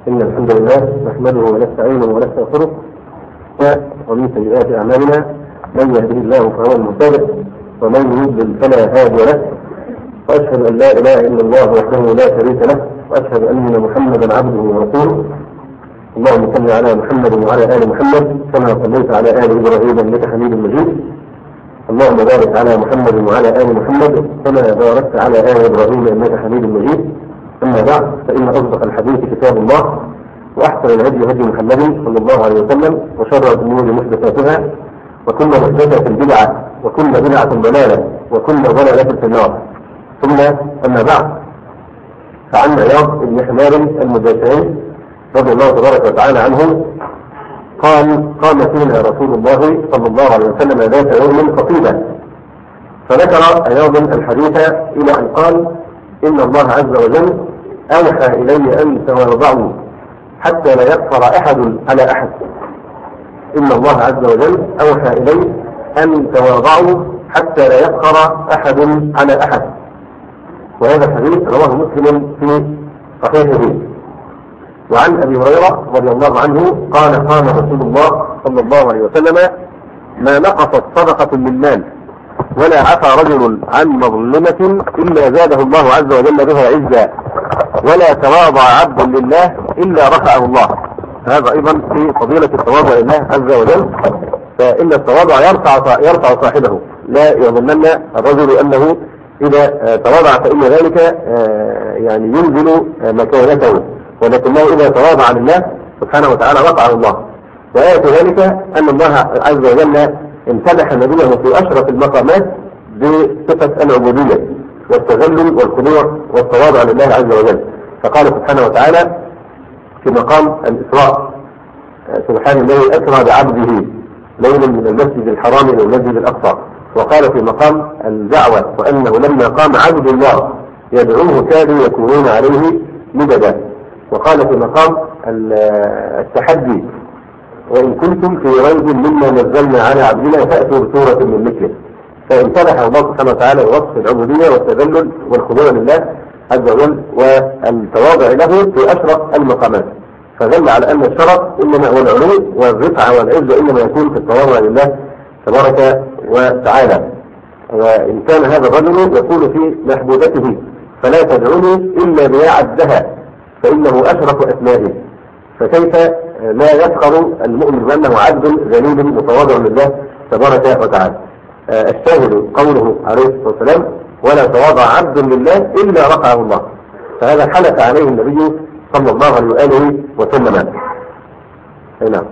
إن الحمد لله نحمده ونستعينه ونستغفره ومن سيئات أعمالنا من يهده الله فهو المهتد ومن يضلل فلا هادي له، وأشهد أن لا إله إلا الله وحده لا شريك له، وأشهد أن محمدا عبده ورسوله. اللهم صل على محمد وعلى آل محمد كما صليت على آل إبراهيم إنك حميد مجيد. اللهم بارك على محمد وعلى آل محمد كما باركت على آل إبراهيم إنك حميد مجيد. أما بعد، فإن أصدق الحديث كتاب الله، وأحسن الهدي هدي محمد صلى الله عليه وسلم، وشر الأمور محدثاتها، وكل محدثة بدعة، وكل بدعة ضلالة، وكل ضلالة في النار. ثم أما بعد، فعن عياض بن حمار المجاشعي رضي الله تبارك وتعالى عنه قال: قام فينا رسول الله صلى الله عليه وسلم ذات يوم خطيبا، فذكر عياض الحديث إلى أن قال: إن الله عز وجل أوحى إلي أن تواضعوا حتى لا يكفر أحد على أحد. إن الله عز وجل أوحى إلي أن تواضعوا حتى لا يكفر أحد على أحد. وهذا الحديث رواه مسلم في صحيحه. وعن أبي هريرة رضي الله عنه قال: قال رسول الله صلى الله عليه وسلم: ما نقصت صدقة من مال ولا عفى رجل عن مظلمة إلا زاده الله عز وجل بها عزا، ولا تواضع عبد لله إلا رفعه الله. هذا أيضا في فضيلة التواضع لله عز وجل، فإن التواضع يرفع صاحبه. لا يظنن الرجل أنه إذا تواضع فإن ذلك يعني ينزل مكانته، ولكنه إذا تواضع لله سبحانه وتعالى رفعه الله. وآية ذلك أن الله عز وجل امتدح نبيه في أشرف المقامات بصفة العبودية والتذلل والخضوع والتواضع لله عز وجل. فقال سبحانه وتعالى في مقام الإسراء: سبحان الذي أسرى بعبده ليلا من المسجد الحرام إلى المسجد الأقصى. وقال في مقام الدعوة: وأنه لما قام عبد الله يدعوه كادوا يكونون عليه مددا. وقال في مقام التحدي: وإن كنتم في ريب مما نزلنا على عبدنا فأتوا بسورة من مثله. فامتدح الله سبحانه وتعالى بوصف العبودية والتذلل والخضوع لله عز وجل والتواضع له في أشرف المقامات، فدل على أن الشرف إنما هو العلو والرفعة والعزة إنما يكون في التواضع لله تبارك وتعالى. وإن كان هذا الرجل يقول في محبوبته: فلا تدعوني إلا بما عدها فإنه أشرف أسمائه، فكيف لا يفخر المؤمن بأنه عبد ذليل متواضع لله تبارك وتعالى؟ الشاهد قوله عليه الصلاة والسلام: ولا تواضع عبد لله إلا رفعه الله. فهذا حلف عليه النبي صلى الله عليه وآله وسلم. نعم.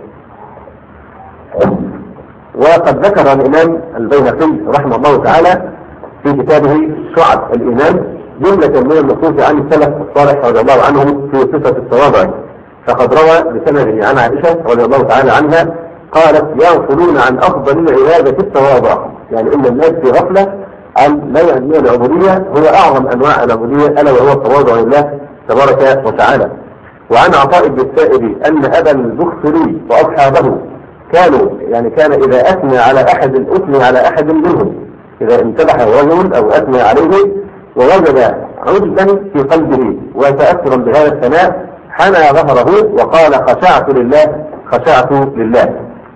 وقد ذكر الإمام البيهقي رحمه الله تعالى في كتابه شعب الإيمان جملة من النصوص عن السلف الصالح رضي الله عنهم في صفة التواضع. فقد روى بسنده عن عائشة رضي الله تعالى عنها قالت: يغفلون عن أفضل العبادة التواضع. يعني إن الناس في غفلة عن ما يعنيه العبودية، هو أعظم أنواع العبودية ألا وهو التواضع لله تبارك وتعالى. وعن عطاء بن السائب أن أبا البختري وأصحابه كان إذا أثنى على أحد أثني على أحد منهم، إذا امتدحه رجل أو أثنى عليه ووجد عجبا في قلبه وتأثرا بهذا الثناء حنى ظهره وقال: خشعت لله خشعت لله.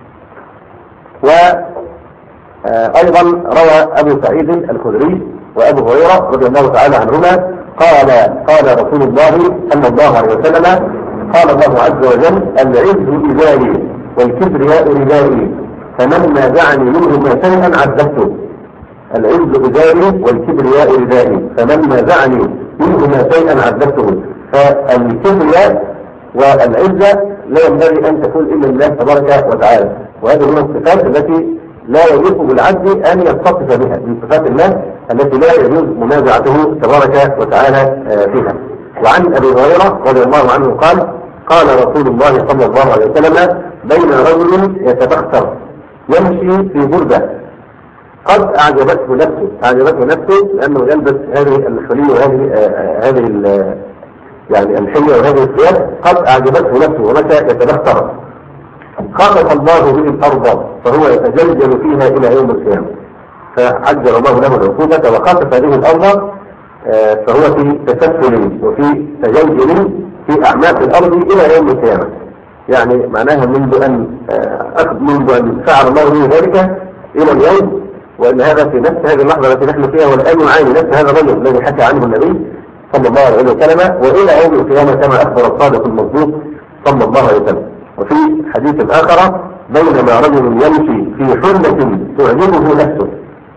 وأيضا روى أبو سعيد الخدري وأبو هريرة رضي الله تعالى عنهما قال رسول الله صلى الله عليه وسلم: قال الله عز وجل: العز إزاري والكبرياء ردائي فمن نازعني منهما شيئا عذبته. العز إزاري والكبرياء ردائي فمن نازعني منهما شيئا عذبته. فالكبرياء والعزة لا ينبغي أن تكون إلا لله تبارك وتعالى، وهذه من الصفات التي لا يليق بالعبد أن يتصف بها، من صفات الله التي لا يجوز منازعته تبارك وتعالى فيها. وعن أبي هريرة رضي الله عنه قال رسول الله صلى الله عليه وسلم: بين رجل يتبختر يمشي في بردة قد أعجبته نفسه لأنه يلبس هذه الحلية وهذه يعني الحلية وهذه الثياب، قد أعجبته نفسه ومتى يتبختر خافت الله به الأرض فهو يتجلجل فيها إلى يوم القيامة. فعجل الله له العقوبة وخافت هذه الأرض فهو في تسفل وفي تجلجل في أعماق الأرض إلى يوم القيامة. يعني معناها منذ أن فعل الله به ذلك إلى اليوم، وأن هذا في نفس هذه اللحظة التي نحن فيها والآن نعاني نفس هذا الرجل الذي حكى عنه النبي صلى الله عليه وسلم، وإلى يوم القيامة كما أخبر الصادق المصدوق صلى الله عليه وسلم. وفي حديث آخر: بينما رجل يمشي في حلة تعجبه نفسه،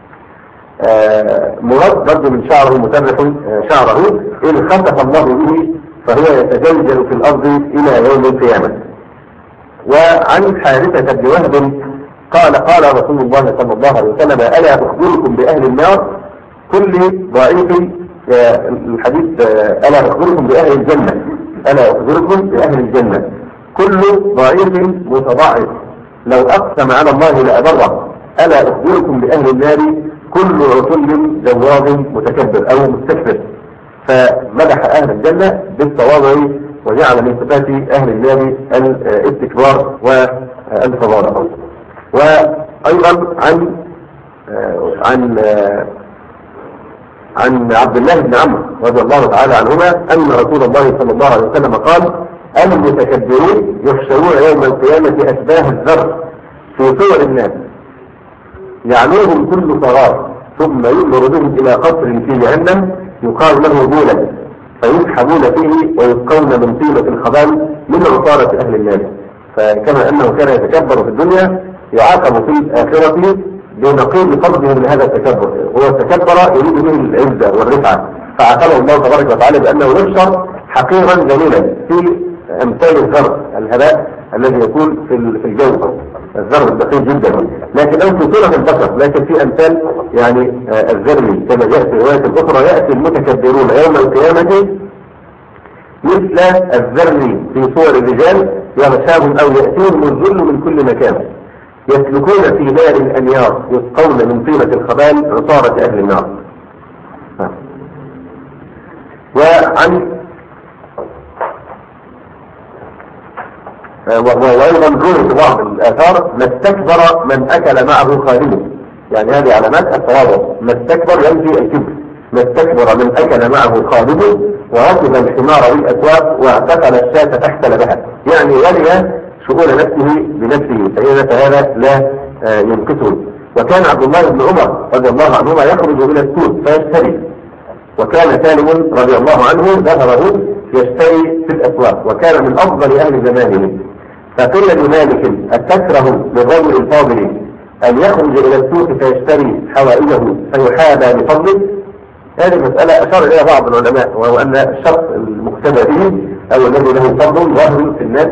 مرد من شعره مسرح شعره، إن خسف الله به فهو يتجلجل في الأرض إلى يوم القيامة. وعن حارثة بن وهب قال رسول الله صلى الله عليه وسلم: ألا أخبركم بأهل النار كل ضعيف، الحديث ألا أخبركم بأهل الجنة، ألا أخبركم بأهل الجنة كل ضعيف متضاعف لو أقسم على الله لأبره، ألا أخبركم بأهل النار كل عتل جواظ متكبر أو مستكبر. فمدح أهل الجنة بالتواضع وجعل من صفات أهل النار الاستكبار والتضارع. وأيضا عن عبد الله بن عمرو رضي الله تعالى عنهما أن رسول الله صلى الله عليه وسلم قال: المتكبرون يحشرون يوم القيامة أشباه الذر في صور الناس، يعنوهم كل صغار، ثم يؤمر بهم إلى قصر في جهنم يقال له بولا، فيسحبون فيه ويسقون من طينة الخبال من عصارة أهل النار. فكما أنه كان يتكبر في الدنيا يعاقب في الآخرة بنقيض قصده من هذا التكبر. هو تكبر يريد به العزة والرفعة، فعاقبه الله تبارك وتعالى بأنه يحشر حقيرا ذليلا في أمثال الذر، الهباء الذي يكون في الجو، الذر الدقيق جدا، لكن أو في صورة البشر، لكن في أمثال يعني الذري كما جاء في رواية أخرى: يأتي المتكبرون يوم القيامة مثل الذر في صور الرجال يغشاهم أو يأتيهم الذل من كل مكان، يسلكون في نار الأنيار، يسقون من طينة الخبال عصارة أهل النار. وأيضا روي بعض الآثار: ما استكبر من أكل معه خادمه، يعني هذه علامات التواضع. ما استكبر ينفي الكبر. ما استكبر من أكل معه خادمه وركب الحمار بالأسواق واعتقل الشاة تحت لبها، يعني ولي شؤون نفسه بنفسه، فإذا هذا لا ينقصه. وكان عبد الله بن عمر رضي الله عنهما يخرج إلى السوق فيشتري، وكان سالم رضي الله عنه ظهره يشتري في الأسواق، وكان من أفضل أهل زمانه. فقيل لمالك: أتكره للرجل الفاضل أن يخرج إلى السوق فيشتري حوائجه فيحابى بفضله؟ هذه المسألة أشار إليها بعض العلماء، وهو أن الشخص المقتدى به أو الذي له فضل ظاهر في الناس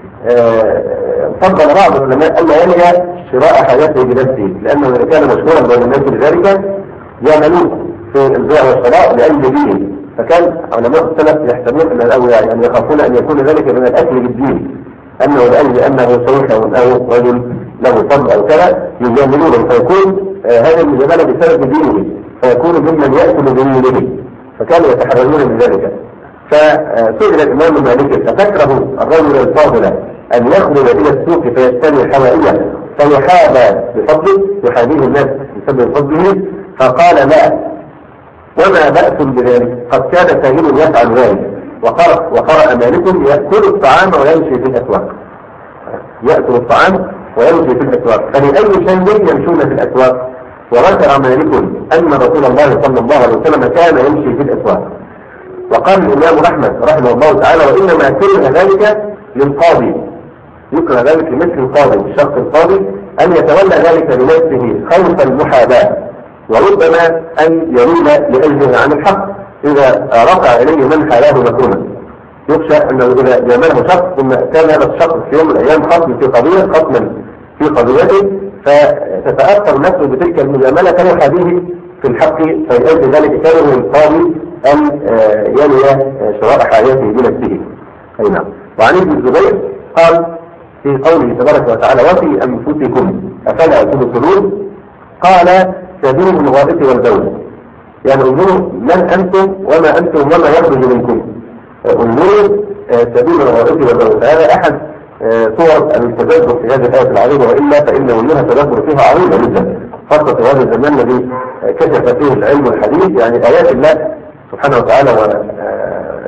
فضل بعض العلماء ألا يلي شراء حاجته بنفسه، لأنه إذا كان مشهورا بين الناس بذلك يعملوه في البيع والشراء لأجل دينه. فكان علماء السلف يحتملون أو يعني يخافون أن يكون ذلك من الأكل بالدين، أنه لأجل أنه شيخ أو رجل له فضل أو كذا يجاملونه، فيكون هذا المجاملة بسبب دينه، فيكون ممن يأكل بدينه، فكانوا يتحررون من ذلك. فسئل الإمام مالك: أتكره الرجل الفاضل أن يخرج إلى السوق فيشتري حوائجه فيحابى بفضله، يحابيه الناس بسبب فضله؟ فقال: لا، وما بأس بذلك، قد كان ساهل يفعل ذلك. وقرأ مالك: يأكل الطعام ويمشي في الأسواق. يأكل الطعام ويمشي في الأسواق، فلأي شيء يمشون في الأسواق؟ وذكر مالك أن رسول الله صلى الله عليه وسلم كان يمشي في الأسواق. وقال الإمام أحمد رحمه الله تعالى: وإنما كره ذلك للقاضي، يكره ذلك لمثل القاضي، الشخص القاضي أن يتولى ذلك بنفسه خوف المحاباة، وربما أن يريد لأجله عن الحق إذا رفع إليه من حاله مكرونا. يخشى أنه إذا جامله شخص ثم كان هذا الشخص في يوم من الأيام خصم في قضية، خصما في قضيته، فتتأثر نفسه بتلك المجاملة فيحابيه في الحق، فلأجل ذلك كان للقاضي أن يلي شراء حاجته بنفسه. أي نعم. وعن ابن الزبير قال في قوله تبارك وتعالى: وفي أنفسكم أفلا تبصرون؟ قال: سبيل الغائط والبول، يعني انظروا من أنتم وما أنتم وما يخرج منكم، انظروا سبيل الغائط والبول. فهذا أحد صور التدبر في هذه الآية العظيمة، وإلا فإن وجوه التدبر فيها عظيمة جدا، خاصة في هذا الزمان الذي كشف فيه العلم الحديث، يعني آيات الله سبحانه وتعالى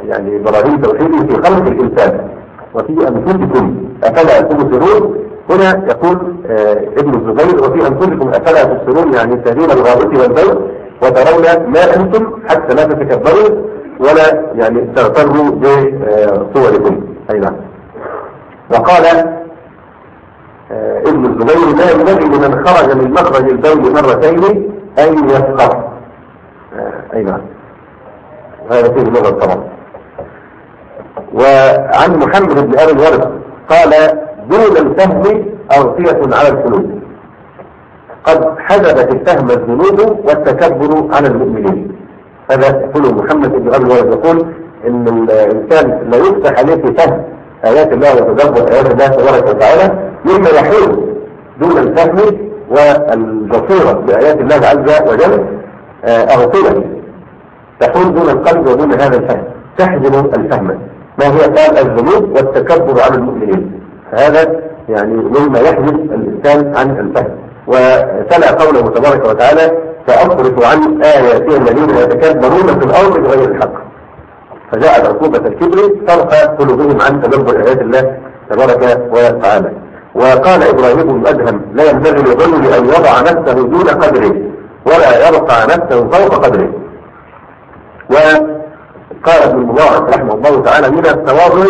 يعني براهين توحيده في خلق الإنسان وفي أنفسكم أفلا تبصرون. هنا يقول ابن الزبير وفي أنفسكم أفلا تبصرون، يعني تهدون الغائط والبول وترون ما أنتم حتى لا تتكبروا ولا يعني تغتروا بصوركم. أي نعم. وقال ابن الزبير لا ينبغي لمن خرج من مخرج البول مرتين أن يفقه. أي نعم. هذا فيه لغة طبعا. وعن محمد بن أبي الورد قال دون الفهم أغطية على القلوب، قد حجبت الفهم الذنوب والتكبر على المؤمنين. هذا يقول محمد بن أبي الورد، يقول إن الإنسان لا يفتح عليه في فهم آيات الله وتدبر آيات الله تبارك وتعالى مما يحول دون الفهم والبصيرة بآيات الله عز وجل أغطية تحول دون القلب ودون هذا الفهم، تحجب الفهم. ما هي؟ قال الذنوب والتكبر على المؤمنين. فهذا يعني مما يحجب الإنسان عن الفهم. وتلا قوله تبارك وتعالى سأصرف عن آياتي الذين يتكبرون في الأرض بغير الحق، فجاءت عقوبة الكبر صرف قلوبهم عن تدبر آيات الله تبارك وتعالى. وقال إبراهيم بن أدهم لا ينبغي للرجل أن يضع نفسه دون قدره ولا يرفع نفسه فوق قدره. وقال ابن المبارك رحمه الله تعالى من التواضع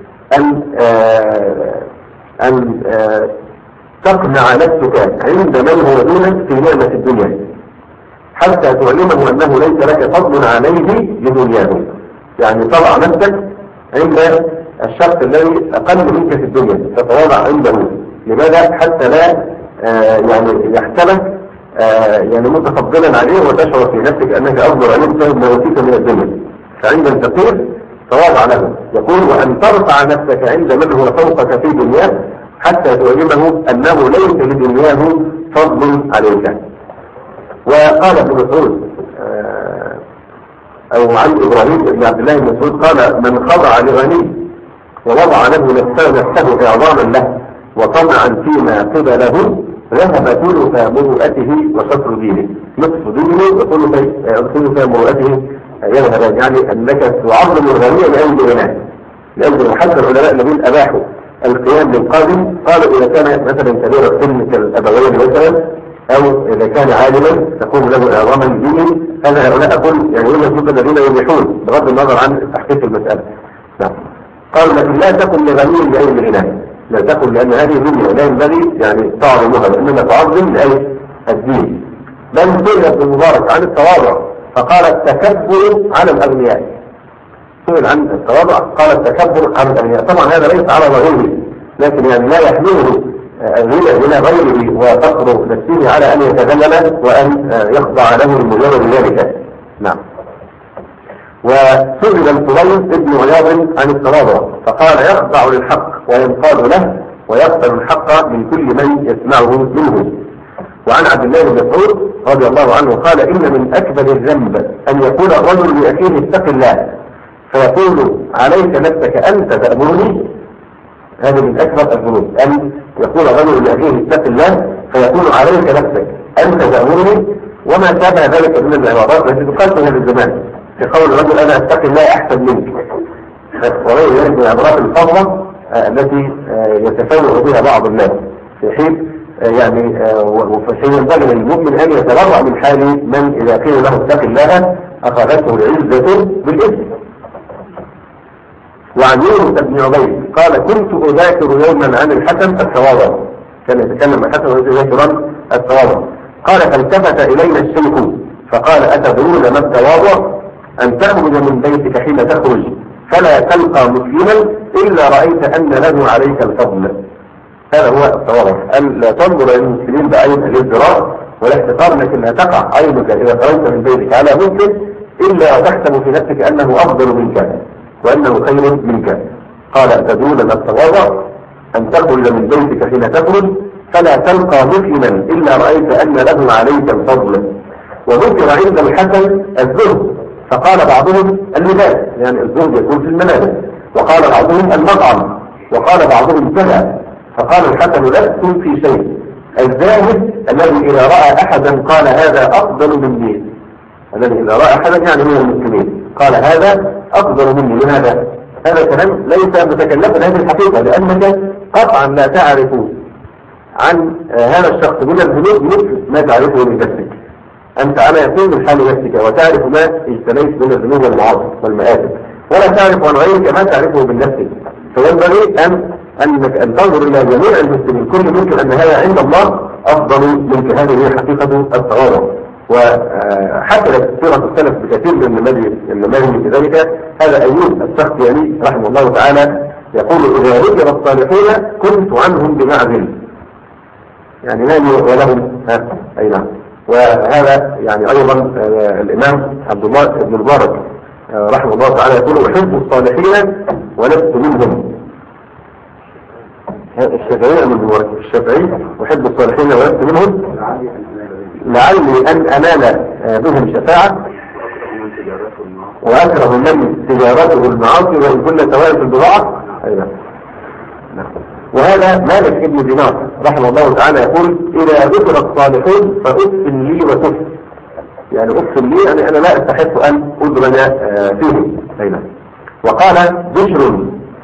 أن تقنع نفسك عند من هو دونك في نعمة الدنيا حتى تعلمه أنه ليس لك فضل عليه لدنياه. يعني تضع نفسك عند الشخص الذي أقل منك في الدنيا، تتواضع عنده. لماذا؟ حتى لا يعني يحسبك يعني متفضلا عليه وتشعر في نفسك أنك أفضل عليه بسبب ما يأتيك من الدنيا. فعند الفقير تواضع له. يقول وأن ترفع نفسك عند من هو فوقك في دنياه حتى تعلمه أنه ليس لدنياه فضل عليك. وقال ابن مسعود أو عن إبراهيم بن عبد الله بن مسعود قال من خضع لغني ووضع له نفسه إعظاما له وطمعا فيما قبله ذهب ثلث مروءته وشطر دينه. نصف دينه وثلث مروءته يذهب، يعني أنك تعظم الغني لأجل غناه. لأجل حتى العلماء الذين أباحوا القيام للقادم قالوا إذا كان مثلا كبير السن كالأبوين مثلا أو إذا كان عالما تقوم له إعظاما دينه، هذا هؤلاء أقول يعني هم الناس الذين يبيحون بغض النظر عن تحقيق المسألة. نعم. قال لكن لا تكن لغني لأجل غناه، لا تكن، لأن هذه دنيا لا ينبغي يعني تعظمها، وإنما تعظم لأجل الدين. بل سئل ابن المبارك عن التواضع فقال التكبر على الأغنياء. سئل عن التواضع قال التكبر على الأغنياء. طبعا هذا ليس على ظاهره، لكن يعني لا يحمله إلى غيره وفقر نفسه على أن يتذلل وأن يخضع له لمجرد ذلك. نعم. وسئل الفضيل ابن عياض عن التواضع فقال يخضع للحق وينقاد له ويقبل الحق من كل من يسمعه منه. وعن عبد الله بن مسعود رضي الله عنه قال إن من أكبر الذنب أن يقول الرجل لأخيه اتق الله فيقول عليك نفسك أنت تأمرني. هذا من أكبر الذنوب، أن يقول الرجل لأخيه اتق الله فيقول عليك نفسك أنت تأمرني. وما شابه ذلك من العبارات التي تقال في هذا الزمان في قول الرجل أنا أتقي الله أحسن منك، وغير ذلك من العبارات الفضلة التي يتفوق بها بعض الناس في حين يعني وفي ينبغي للمؤمن أن يتبرأ من حال من إذا قيل له اتق الله أخذته العزة بالإثم. وعن يونس بن عبيد قال كنت أذاكر يوما عن الحسن التواضع، كان يتكلم عن الحسن ويذاكر التواضع. قال فالتفت إلينا الشيخ فقال أتدرون ما التواضع؟ أن تخرج من بيتك حين تخرج فلا تلقى مسلما إلا رأيت أن له عليك الفضل. هذا هو التواضع، أن لا تنظر إلى المسلمين بعين الازدراء والاحتقار، لكن لا تقع عينك إذا خرجت من بيتك على مسلم إلا تحسب في نفسك أنه أفضل منك وأنه خير منك. قال تدرون ما التواضع؟ أن تخرج من بيتك حين تخرج فلا تلقى مسلما إلا رأيت أن له عليك الفضل. وذكر عند الحسن الزهد فقال بعضهم اللباس، يعني الزهد يكون في الملابس، وقال بعضهم المطعم، وقال بعضهم كذا. فقال الحسن لستم في شيء. الزاهد الذي إذا رأى أحدا قال هذا أفضل مني، الذي إذا رأى أحدا يعني من المسلمين قال هذا أفضل مني. لماذا؟ هذا الكلام ليس متكلفا هذه الحقيقة، لأنك قطعا لا تعرف عن هذا الشخص من الذنوب مثل ما تعرفه من نفسك. أنت على يقين من حال نفسك وتعرف ما اجتنيت من الذنوب والمعاصي والمآثم، ولا تعرف عن غيرك ما تعرفه من نفسك. فينبغي أن تنظر إلى جميع المسلمين كل ممكن أن هذا عند الله أفضل منك. هذه هي حقيقة التواضع. وحصلت سيرة السلف بكثير من النماذج في ذلك. هذا أيوب السختياني رحمه الله تعالى يقول إذا ذكر الصالحين كنت عنهم بمعزل، يعني ما لي ولهم أي نعم. وهذا يعني أيضا الإمام عبد الله بن المبارك رحمه الله تعالى يقول أحب الصالحين ولست منهم. الشافعي من المبارك الشافعي أحب الصالحين ولست منهم لعلي أن أنال بهم شفاعة وأكره من تجارته المعاصي وإن كل سواء في البضاعة. أيضا وهذا مالك ابن دينار رحمه الله تعالى يقول إذا ذكر الصالحون فأف لي وتف، يعني أف لي يعني أنا لا أستحق أن أدرن فيهم. أيضا وقال بشر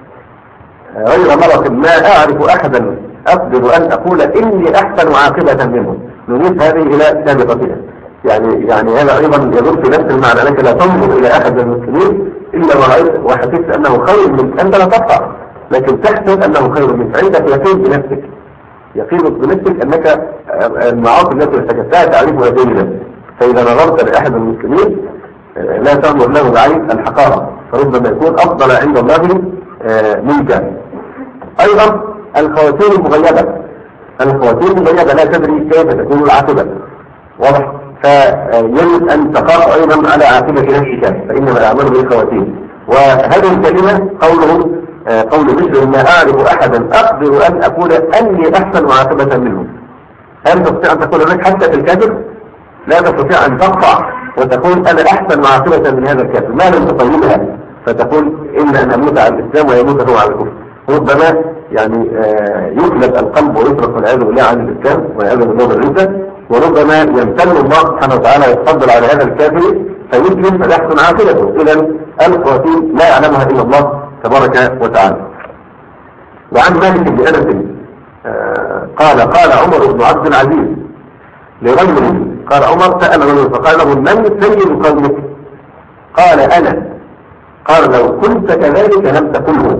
غير مرة ما أعرف أحدا أقدر أن أقول إني أحسن عاقبة منهم. نريد هذه إلى سابقتها، يعني هذا أيضا يدور في نفس المعنى أنك لا تنظر إلى أحد المسلمين إلا ما رأيت وحسيت أنه خير منك. أنت لا تقطع لكن تحسب أنه خير منك، عندك يقين بنفسك، يقينك بنفسك أنك المعاصي التي ارتكبتها تعرفها جيدا. فإذا نظرت لأحد المسلمين لا تنظر له بعين الحقارة، فربما يكون أفضل عند الله منك. أيضا الخواتيم المغيبة، الخواتيم المغيبة لا تدري كيف تكون العاقبة، واضح؟ فيجب أن تخاف أيضا على عاقبة نفسك، فإنما الأعمال بالخواتيم. وهذه الكلمة قول بشر ما أعرف أحدا أقدر أن أقول أني أحسن عاقبة منه. هل تستطيع أن تقول لك حتى في الكافر؟ لا تستطيع أن تقطع وتقول أنا أحسن عاقبة من هذا الكافر، ما لم تطيبها فتقول إن أن أموت على الإسلام ويموت هو على الكفر. ربما يعني يقلب القلب ويترك والعياذ بالله عن الإسلام والعياذ بالله بالردة، وربما يمتن الله سبحانه وتعالى يتفضل على هذا الكافر فيسلم فيحسن عاقبته. إذا الخواتيم لا يعلمها إلا الله تبارك وتعالى. وعن مالك بن أنس قال عمر بن عبد العزيز لرجل، قال عمر سأل رجل فقال له من سيد قومك؟ قال أنا. قال لو كنت كذلك لم تقله.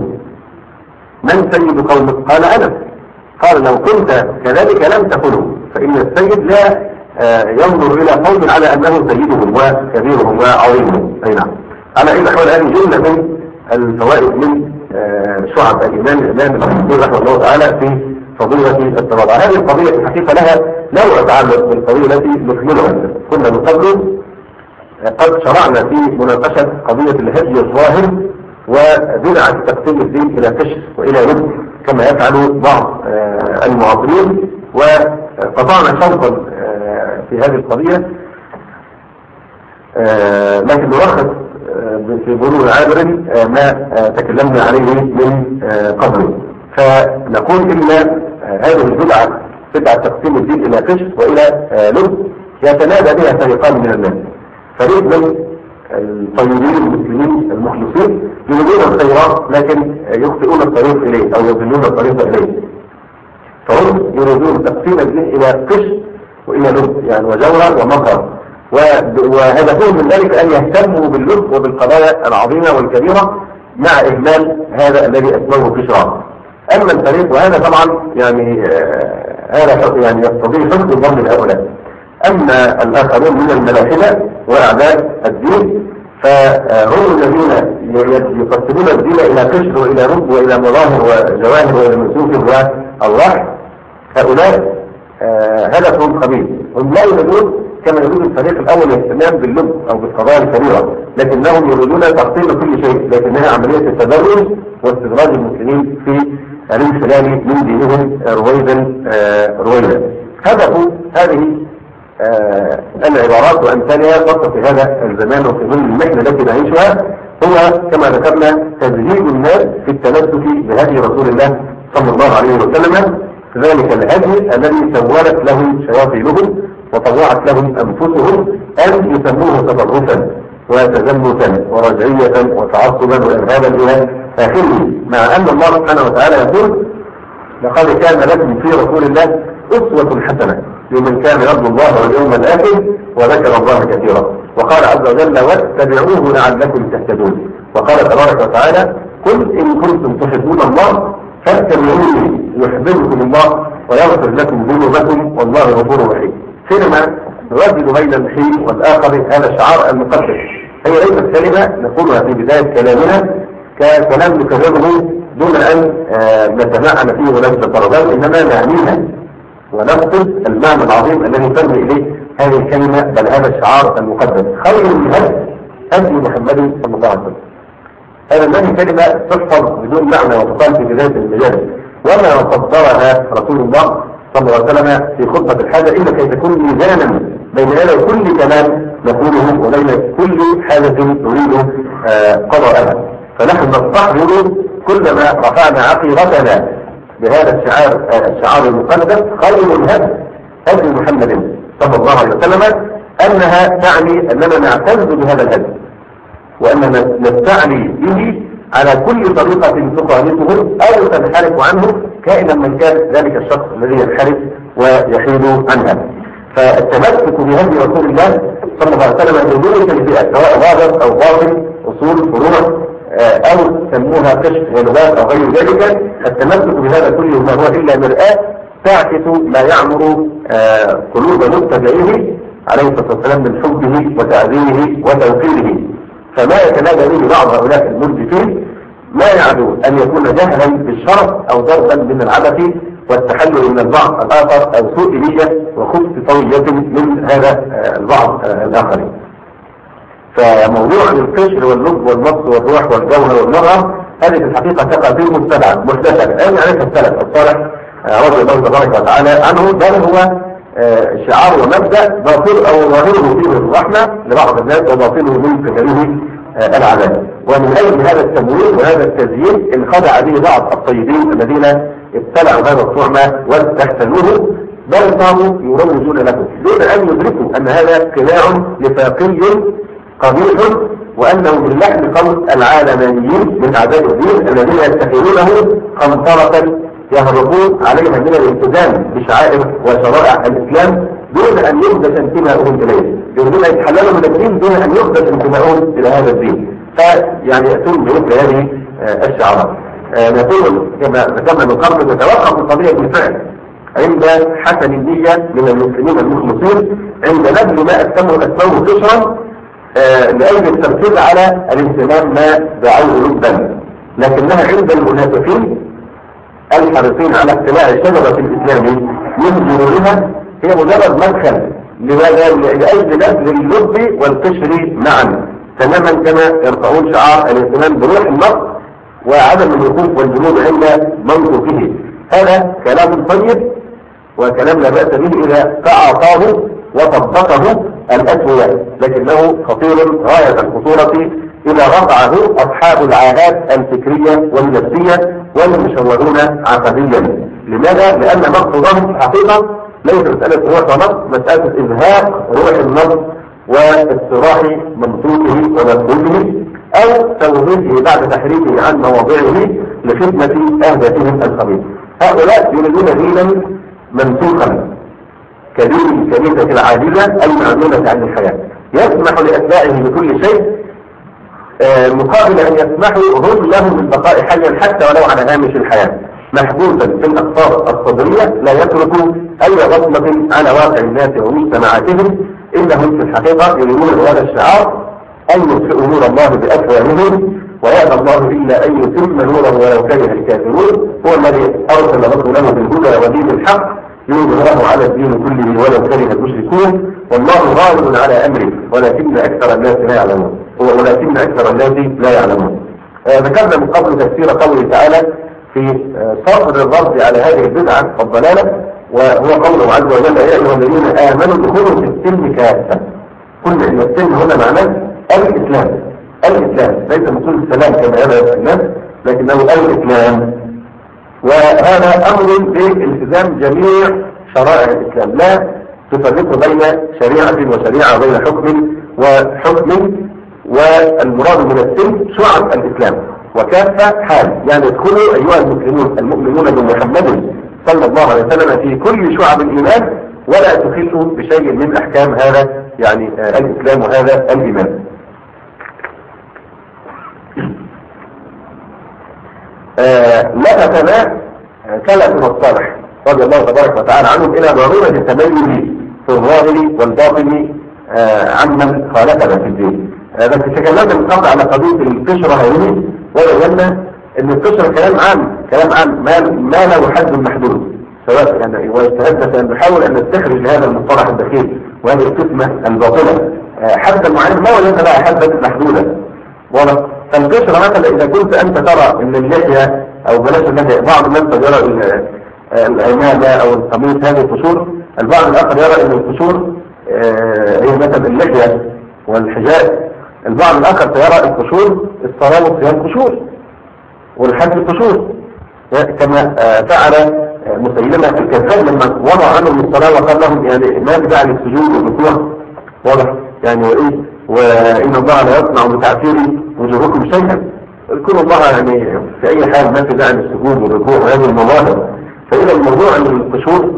من سيد قومك؟ قال أنا. قال لو كنت كذلك لم تقله، فإن السيد لا ينظر إلى قوم على أنه سيدهم وكبيرهم وعظيمهم. أي نعم. على أي حال هذه جملة من الفوائد من شعب الإيمان الإمام الحسين رحمه الله تعالى في فضيلة التواضع. هذه القضية في الحقيقة لها نوع تعلق بالقضية التي نكملها. كنا من قبل قد شرعنا في مناقشة قضية الهدي الظاهر وبدعة تقسيم الدين إلى كشف وإلى يد كما يفعل بعض المعاصرين، وقطعنا شوطا في هذه القضية، لكن نلخص في مرور عابر ما تكلمنا عليه من قبل. فنقول إن هذه البدعة بدعة تقسيم الدين إلى كشف وإلى لب يتنادى بها فريقان من الناس. فريق من الطيبين المسلمين المخلصين يريدون الخيرات لكن يخطئون الطريق إليه أو يضلون الطريق إليه، فهم يريدون تقسيم الدين إلى كشف وإلى لب، يعني وجوهر ومظهر، وهدفهم من ذلك أن يهتموا باللب وبالقضايا العظيمة والكبيرة مع إهمال هذا الذي أسموه كشرا. أما الفريق، وهذا طبعا يعني هذا يعني يقتضي حسن الظن الأولى. أما الآخرون من الملاحدة وأعداء الدين فهم الذين يقسمون الدين إلى كشر وإلى رب وإلى مظاهر وجواهر وإلى منسوخ والله. هؤلاء هدفهم خبيث، هم لا يريدون كما يريد الفريق الأول الاهتمام باللب أو بالقضايا الكبيرة، لكنهم يريدون تحصيل كل شيء، لكنها عملية التدرج واستدراج المسلمين في الانحلال من دينهم رويدا. هدف هذه العبارات وأمثالها خاصة في هذا الزمان وفي ظل المحنة التي نعيشها هو كما ذكرنا تزهيد الناس في التمسك بهدي رسول الله صلى الله عليه وسلم، ذلك الهدي الذي سولت له شياطينهم وطوعت لهم أنفسهم أن يسموه تطرفا. وتزمتا ورجعية وتعصبا وإرهابا إلى آخره، مع أن الله سبحانه وتعالى يقول: لقد كان لكم في رسول الله أسوة حسنة لمن كان يرجو الله واليوم الآخر وذكر الله كثيرا. وقال عز وجل: واتبعوه لعلكم تهتدون. وقال تبارك وتعالى: قل إن كنتم تحبون الله فاتبعوني يحببكم الله ويغفر لكم ذنوبكم والله غفور رحيم. حينما نردد بين الحين والآخر هذا الشعار المقدس، هي ليست كلمة نقولها في بداية كلامنا ككلام نكرره دون أن نتمعن فيه ونتطربان، إنما نعنيها ونقصد المعنى العظيم الذي ترمي إليه هذه الكلمة بل هذا الشعار المقدس: خير الهدي محمد صلى الله عليه وسلم. هذا الذي كلمة تحفظ بدون معنى وتقال في بداية المجالس، وما قدرها رسول الله صلى الله عليه وسلم في خطبة الحاجة إلا كي تكون ميزانا بين يدي كل كلام نقوله وبين كل حاجة نريد قضاءها. فنحن نستحضر كلما رفعنا عقيرتنا بهذا الشعار المقدس: خير الهدي هدي محمد صلى الله عليه وسلم، أنها تعني أننا نعتز بهذا الهدي وأننا نستعني به على كل طريقة تخالفه أو تنحرف عنه، كائنا من كان ذلك الشخص الذي ينحرف ويحيد عنها. فالتمسك بهدي رسول الله صلى الله عليه وسلم بدون تنبئة، سواء ظاهر أو باطن، أصول، فروع، أو سموها كشف غلبات أو غير ذلك، التمسك بهذا كله ما هو إلا مرآة تعكس ما يعمر قلوب متبعيه عليه الصلاة والسلام من حبه وتعظيمه وتوقيره. فما يتنادى به بعض هؤلاء المرجفين ما يعدو أن يكون جهلا بالشرف أو ضربا من العبث والتحلل من البعض الآخر أو سوء نية وخبث طوية من هذا البعض الآخرين. فموضوع القشر واللب والنص والروح والجوهر والمرأة هذه في الحقيقة تقع في المستبعد محدثة أين عليك السلف الصالح رضي الله تبارك وتعالى عنه، بل هو شعار ومبدأ باطل أو ظاهره فيه الرحمة لبعض الناس وباطله من فكره العذاب. ومن أجل هذا التمويل وهذا التزيين انخدع به بعض الطيبين الذين ابتلعوا هذا الطعم واستحسنوه، بل صاروا يروجون له دون أن يدركوا أن هذا قناع نفاقي قبيح، وأنه من لحم قول العالمانيين من أعداء الدين الذين يتخذونه قنطرة يهربون عليها من الالتزام بشعائر وشرائع الإسلام دون أن يحدث انتماؤهم إليه، يريدون أن يتحللوا من الدين دون أن يحدث انتماؤهم إلى هذا الدين. فيعني يأتون بمثل هذه الشعارات. نقول كما ذكرنا من قبل نتوقف القضية بالفعل عند حسن النية من المسلمين المخلصين عند نبذ ما أسموه قشرا لأجل التركيز على الانتمام ما دعوه لبا، لكنها عند المنافقين الحريصين على ابتلاع شجرة الإسلام من جذورها هي مجرد مدخل لأجل نبذ اللب والقشر معا، تماما كما يرفعون شعار الانتمام بروح النص وعدم الوقوف والجنود عند منطقه. هذا كلام طيب وكلام لا بأس به إذا تعاطاه وطبقه الأسوياء، لكنه خطير غاية الخطورة إذا رفعه أصحاب العاهات الفكرية والنفسية والمشوهون عقديا. لماذا؟ لأن مقصودهم الحقيقة ليس مسألة روح ونص، مسألة إزهاق روح النص واستراح منطوقه ومفهومه أو توظيفه بعد تحريفه عن مواضعه لخدمة أهدافهم الخبيثة. هؤلاء يريدون دينا منسوخا كدين الكنيسة العاجزة المعلومة عن الحياة، يسمح لأتباعه بكل شيء مقابل أن يسمحوا هم لهم بالبقاء حيا حتى ولو على هامش الحياة، محبوسا في الأقطار الصدرية لا يتركوا أي بصمة على واقع الناس ومجتمعاتهم، إنهم في الحقيقة يريدون بهذا الشعار أن يطفئوا نور الله بأفواههم ويأبى الله إلا أن يتم نوره ولو كره الكافرون. هو الذي أرسل رسوله بالهدى ودين الحق يظهره على الدين كله ولو كره المشركون، والله غالب على أمره ولكن أكثر الناس لا يعلمون. ذكرنا من قبل تفسير قوله تعالى في صدر الرد على هذه البدعة والضلالة، وهو قوله عز وجل: يا أيها الذين آمنوا ادخلوا في السلم كافة. قلنا إن السلم هنا معناه الإسلام ليس مقصود السلام كما يرى الناس، لكنه الإسلام، وهذا أمر بالالتزام جميع شرائع الإسلام، لا تفرق بين شريعة وشريعة، بين حكم وحكم، والمراد من السن شعب الإسلام وكافة حال، يعني ادخلوا أيها المسلمون المؤمنون بمحمد صلى الله عليه وسلم في كل شعب الإيمان ولا تخلوا بشيء من أحكام هذا يعني الإسلام وهذا الإيمان. لفتنا سلفنا الصالح رضي الله تبارك وتعالى عنهم إلى ضرورة التميز في الظاهر والباطن عمن خالفنا في الدين. بس تكلمنا من قبل على قضية القشرة هذه وبينا ان القشرة كلام عام ما له حد محدود، سواء يعني واجتهدنا أن نحاول أن نستخرج لهذا المصطلح الدقيق وهذه القسمة الباطلة حدا معين ما وجدنا لها حدا محدودا. فالقشرة مثلا إذا كنت أنت ترى أن اللحية أو بلاش اللحية، بعض الناس يرى العمامة أو القميص هذه القشور، البعض الآخر يرى أن القشور هي مثلا اللحية والحجاب، البعض الآخر يرى القشور الصلاة والصيام قشور والحج قشور، كما فعل مسيلمة الكذاب لما وضع عنهم الصلاة وقال لهم يعني ما بدع للسجود والركوع، واضح يعني وإيه وإن الله لا يصنع بتعثير وجوهكم شيئا، يكون الله يعني في أي حال ما بدع للسجود والركوع وهذه المظاهر. فإذا الموضوع أن القشور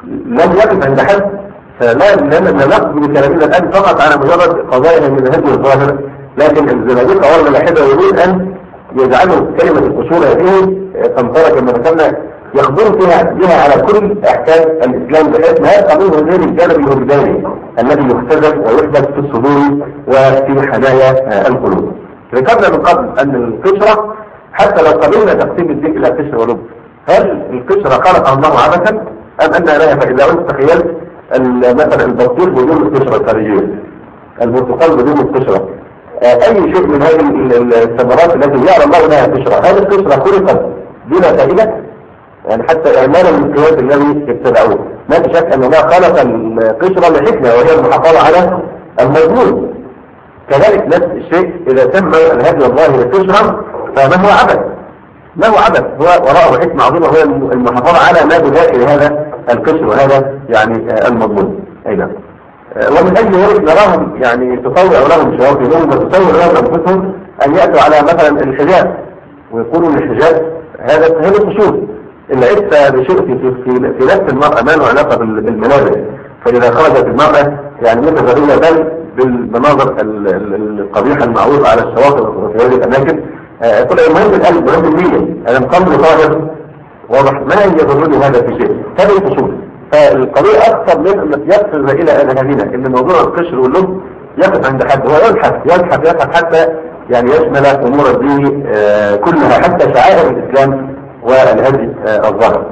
لم يقف عند حد، فلا نقبل كلامنا الآن فقط على مجرد قضايا من هذه الظاهر، لكن الزنادقة والملاحدة يريد أن يجعلوا كلمة القشور هذه تنطلق كما ذكرنا يخبروا بها على كل أحكام الإسلام، بحيث ما يبقى منه غير الجانب الوجداني الذي يختزل ويحدث في الصدور وفي حنايا القلوب. ذكرنا من قبل أن القشرة حتى لو قبلنا تقسيم الدين إلى قشر ولب، هل القشرة خلقها الله عبثا أم أنها لا؟ فإذا أنت تخيلت مثلا البطيخ بدون القشرة الخارجية، البرتقال بدون القشرة، أي شيء من هذه الثمرات التي جعل الله لها قشرة، هذه القشرة خلقت بلا فائدة؟ يعني حتى إعمالا من القياس الذي ابتدعوه، ما في شك أن الله خلق القشرة لحكمة وهي المحافظة على المضمون. كذلك نفس الشيء إذا تم الهدي الظاهر قشرا فما هو عبث؟ ما هو عبث؟ هو وراءه حكمة عظيمة وهي المحافظة على ما بداخل هذا القشر وهذا يعني المضمون. أيضا ومن أجل ذلك نراهم يعني تطوع لهم شياطينهم وتطوع لهم أنفسهم أن يأتوا على مثلا الحجاب ويقولوا الحجاب هذا قشور، إلا إذا بشيء في نفس المرأة ما له علاقة بالملابس، فإذا خرجت المرأة يعني متزرية بل بالمناظر القبيحة المعروفة على الشواطئ وفي هذه الأماكن، كل المهم القلب مهم النية، أنا مقام طاهر واضح ما يضرني هذا في شيء، هذا القشور. فالقضية أكثر من أن يقفز إلى أذهاننا إن موضوع القشر واللب يقف عند حد، هو يبحث حتى يعني يشمل أمور الدين كلها حتى شعائر الإسلام والهدي الظاهر.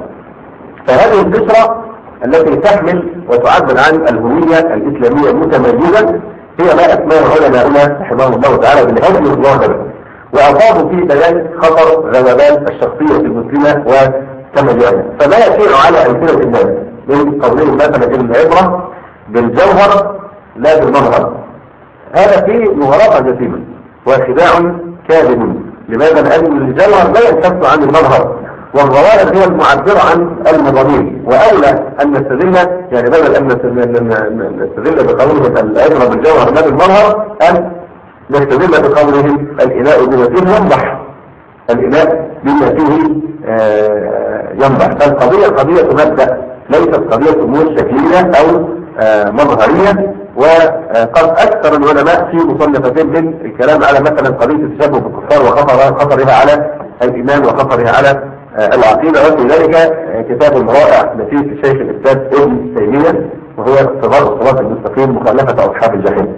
فهذه القشرة التي تحمل وتعبر عن الهوية الإسلامية المتميزة هي ما أسماه علماؤنا رحمه الله تعالى بالهدي الظاهر، وأفاضوا في بيان خطر غلبان الشخصية المسلمة وتميزها. فما يشيع على ألسنة الناس من قولهم مثلا العبرة بالجوهر لا بالمظهر، هذا فيه مغالطة جسيمة وخداع كاذب. لماذا؟ لأن الجوهر لا ينفك عن المظهر، والظواهر هي المعبرة عن المضامين، وأولى أن نستدل يعني بدل أن نستدل بقولهم العبرة بالجوهر لا بالمظهر أن نستدل بقولهم الإناء بما فيه ينضح، الإناء بما فيه ينضح. فالقضية قضية مبدأ ليست قضية أمور شكلية أو مظهرية. وقد أكثر العلماء في مصنفتين من الكلام على مثلا قضية التشبه بالكفار وخطرها على الإيمان وخطرها على العقيدة، وفي ذلك كتاب رائع نفيس الشيخ الأستاذ ابن تيمية وهو اختبار الصراط المستقيم مخالفة أصحاب الجحيم.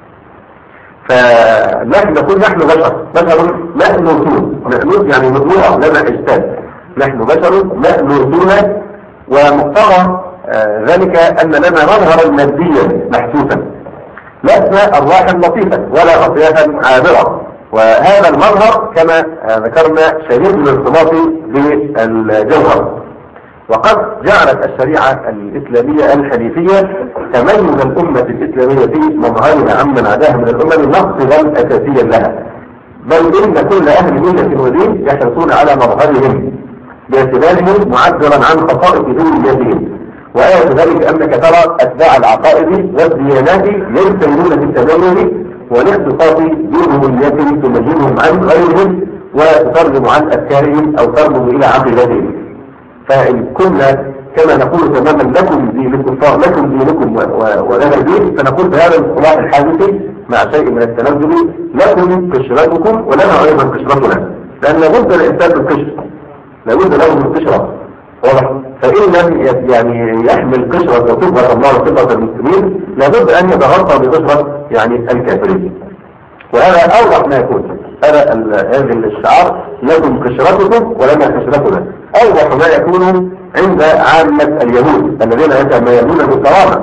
فنحن نقول نحن بشر مأنوسون يعني مطلوع لنا إجتاد، نحن بشر مأنوسون، ومقتضى ذلك أن لنا مظهرا ماديا محسوسا لسنا أرواحا لطيفة ولا أطيافا عابرة، وهذا المظهر كما ذكرنا شديد الارتباط بالجوهر. وقد جعلت الشريعة الإسلامية الحنيفية تميز الأمة الإسلامية في مظهرها عمن عداها من الأمم مقصدا أساسيا لها، بل إن كل أهل ملة ودين يحرصون على مظهرهم باعتبارهم معبرا عن خصائص هويتهم. وآية ذلك أنك ترى أتباع العقائد والديانات يستمرون في التدين والاختصاص بهويات تميزهم عن غيرهم وتترجم عن أفكارهم أو ترجم إلى عقيدتهم. فإن كنا كما نقول تماما لكم دين الكفار لكم دينكم ولنا دين، فنقول بهذا الاصطلاح الحادث مع شيء من التنزل لكم قشرتكم ولنا أيضا قشرتنا، لأن لابد الإنسان بالقشر، لابد له من قشرة واضح. فإن لم يعني يحمل قشرة وصبغة الله وصبغة المسلمين لابد أن يتغطى بقشرة يعني الكافرين. وهذا أوضح ما يكون، هذا الشعار لكم قشرتكم ولنا قشرتنا أوضح ما يكون عند عامة اليهود الذين يتميزون بالكرامة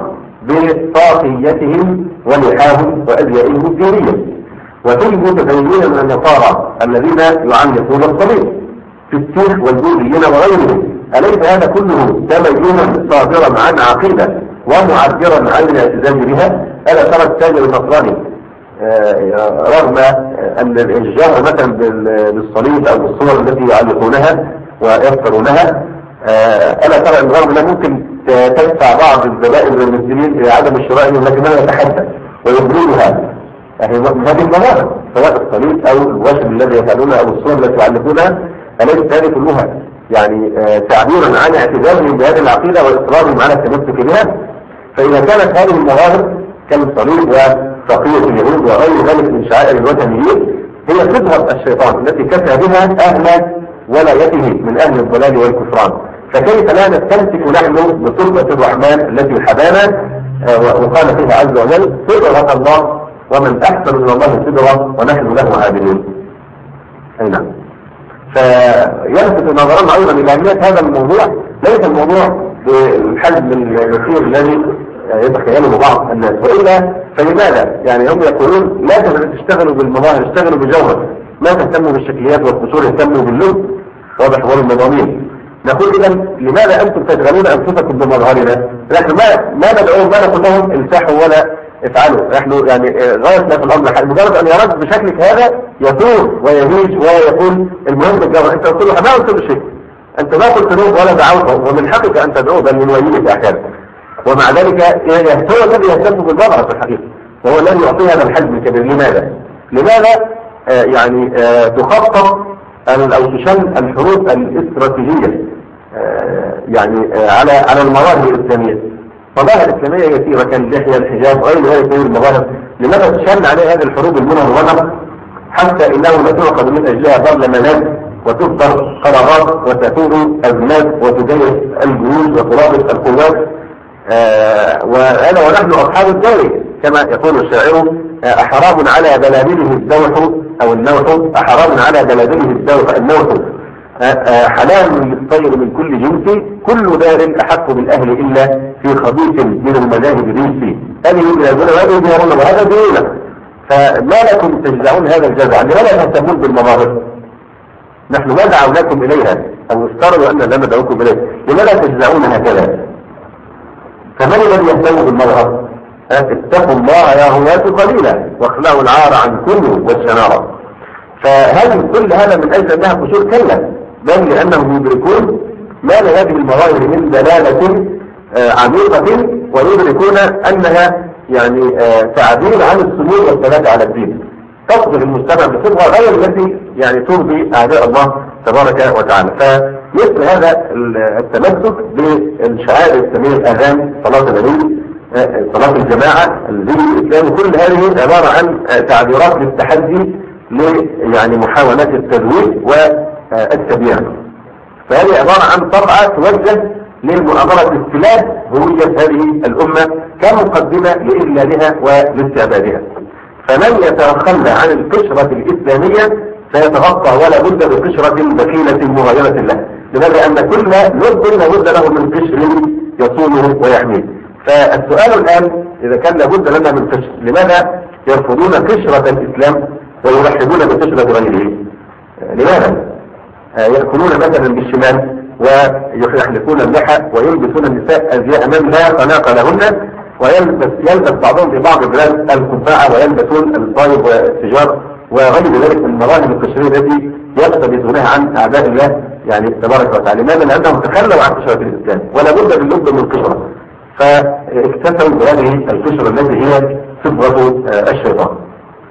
بطاقيتهم ولحاهم وأزيائهم الدينية، وفي المتدينين من النصارى الذين يعلقون الصليب في السيخ والبوذيين وغيرهم. أليس هذا كله تميزا صادرا عن عقيدة ومعبرا عن الاعتزاز بها؟ ألا ترى التاجر النصراني رغم أن الجهر مثلا بالصليب أو بالصور التي يعلقونها ويذكرونها، ألا ترى أن رغم أنه ممكن تدفع بعض الزبائن من المسلمين إلى عدم الشراء لكنها يتحدث ويبرزها هذه المظاهر سواء الصليب أو الوشم الذي يفعلونه أو الصور التي يعلقونها، أليس هذه كلها يعني تعبيرا عن اعتزازهم بهذه العقيدة وإصرارهم على التمسك بها؟ فإذا كانت هذه المظاهر كالصليب وفقية اليهود وغير ذلك من شعائر الوثنيين هي صبغة الشيطان التي كفى بها أهل ولايته من أهل الضلال والكفران، فكيف لا نستمسك نحن بصبغة الرحمن التي حبانا وقال فيها عز وجل صبغة الله ومن أحسن من الله صبغة ونحن له عابدون. أي نعم. فيلفت نظرنا أيضا إلى أهمية هذا الموضوع، ليس الموضوع بالحجم الكثير الذي يتخيله بعض الناس، وإلا فلماذا؟ يعني هم يقولون لا تشتغلوا بالمظاهر، اشتغلوا بالجوهر، ما تهتموا بالشكليات والقصور، اهتموا باللب واضح والمضامين. نقول إذا لماذا أنتم تشغلون أنفسكم بمظاهرنا؟ نحن ما ندعوهم ما نقول لهم امسحوا ولا افعلوا، نحن يعني غايتنا في الأمر مجرد أن يرد بشكلك هذا يثور ويهيج ويقول المهم بالجوهر. أنت قلت له ما قلت له شيء، أنت ما قلت له ولا دعوته، ومن حقك أن تدعوه بل من وليك أحيانا، ومع ذلك هو الذي يهتم بالمظهر في الحقيقة، وهو الذي يعطيه هذا الحجم الكبير. لماذا يعني تخطط أو تشن الحروب الاستراتيجية يعني على المظاهر الإسلامية؟ مظاهر إسلامية كثيرة كاللحية الحجاب غير ذلك من المظاهر، لماذا تشن عليه هذه الحروب المنظمة حتى إنه لا تعقد من أجلها برلمانات وتصدر قرارات وتكون أزمات وتجيش الجيوش وترابط القوات، وأنا ونحن أصحاب الدار كما يقول الشاعر أحرام على دلادله الدوح أو النوح، أحرام على دلادله النوح حلال للطير من كل جنس، كل دار أحق بالأهل إلا في خبيث من المذاهب الريسي. هذه من الأدوية وهذا يظهرون وهذا ديننا، فما لكم تجزعون هذا الجزع؟ لماذا تهتمون بالمظاهر؟ نحن ما دعوناكم إليها أو افترضوا أن لا ندعوكم إليها، لماذا تجزعون هكذا؟ فمن الذي يهتم بالمظهر؟ اتقوا الله يا هواة قليلا واخلعوا العار عنكم والشنارة. فهل كل هذا من أجل أنها قشور؟ كلا، بل لأنهم يدركون ما لهذه المظاهر من دلالة عميقة، ويدركون أنها يعني تعديل عن السمو والثبات على الدين، تصبغ المجتمع بصبغة غير التي يعني ترضي أعداء الله تبارك وتعالى. فمثل هذا التمسك بالشعائر الإسلامية، الأذان، صلاة العيد، صلاة الجماعة، الزي الإسلامي، كل هذه عبارة عن تعبيرات للتحدي يعني محاولات التدوير والتبيان. فهذه عبارة عن طبعة توجه للمؤامرة استلاب هوية هذه الأمة كمقدمة لإذلالها ولاستعبادها. فمن يتخلى عن القشرة الإسلامية سيتغطى ولا بد بقشرة بخيلة مغايرة له. لماذا؟ أن كل لب لابد له من قشر يصونه ويحميه. فالسؤال الآن إذا كان لابد لنا من قشر، لماذا يرفضون قشرة الإسلام ويرحبون بقشرة غيره؟ لماذا؟ يأكلون مثلا بالشمال ويحلقون اللحى ويلبسون النساء أزياء من لا خلاق لهن، ويلبس بعضهم في بعض البلاد القبعة ويلبسون الطايب والسجار وغير ذلك من المظاهر القشرية التي يقتبسونها عن أعداء الله يعني تبارك وتعالى. لماذا؟ لأنهم تخلوا عن قشرة الإسلام ولا بد باللب من قشرة، فاكتفوا بهذه القشرة التي هي صبغة الشيطان.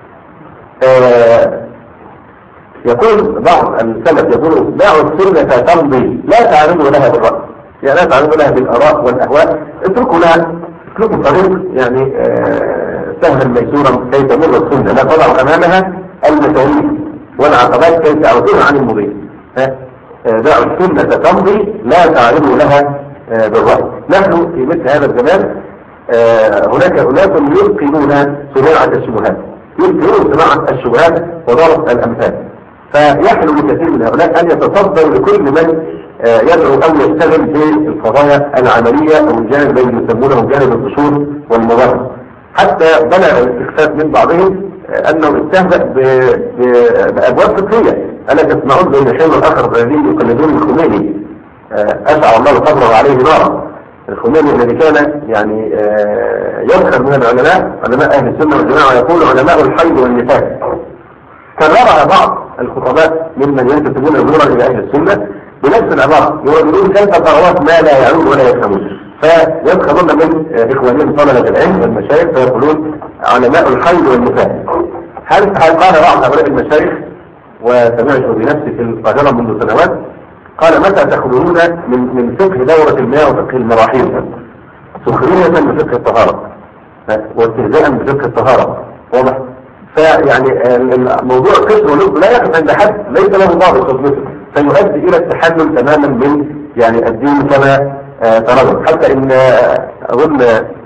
يقول بعض السلف يقول دعوا السنة تمضي لا تعرضوا لها بالرأي، يعني لا تعرضوا لها بالآراء والأهواء، اتركوا لها اسلكوا طريق يعني سهلا ميسورا كي تمر السنة، لا تضع أمامها المساوية والعقبات كي تعودوها عن المضي. دعوا السنة تمضي لا تعرضوا لها بالرأي. نحن في مثل هذا الزمان هناك أناس يلقنون صناعة الشبهات، يلقنون صناعة الشبهات وضرب الأمثال، فيحلو لكثير من هؤلاء أن يتصدوا لكل من يدعو أو يشتغل في القضايا العملية أو الجانب الذي يسمونه جانب الأصول والمبارك. حتى بلغ الاستخفاف من بعضهم أنه استهزأ بأبواب فقهية. ألا تسمعون بين شيء والآخر الذين يقلدون الخميني أشعر الله قدره عليه نارا، الخميني الذي كان يعني يذكر من العلماء علماء أهل السنة والجماعة ويقول علماء الحيض والنفاس. كررها بعض الخطباء ممن ينتسبون أمورا إلى أهل السنة بنفس العبارة، يقولون كيف قرارات ما لا يعلمون ولا يفهمون، فيذكرون من إخوانهم طلبة العلم والمشايخ فيقولون علماء الحيض والنفاس. هل قال بعض هؤلاء المشايخ وسمعته بنفسي في القاهرة منذ سنوات، قال متى تخرجون من فقه دورة المياه وفقه المراحيض سخرية بفقه الطهارة واستهزاء بفقه الطهارة؟ واضح؟ فيعني الموضوع كسر ولب لا يقف عند حد ليس له ضابط تضبطه، فيؤدي الى التحلل تماما من يعني الدين كما ترون. حتى ان اظن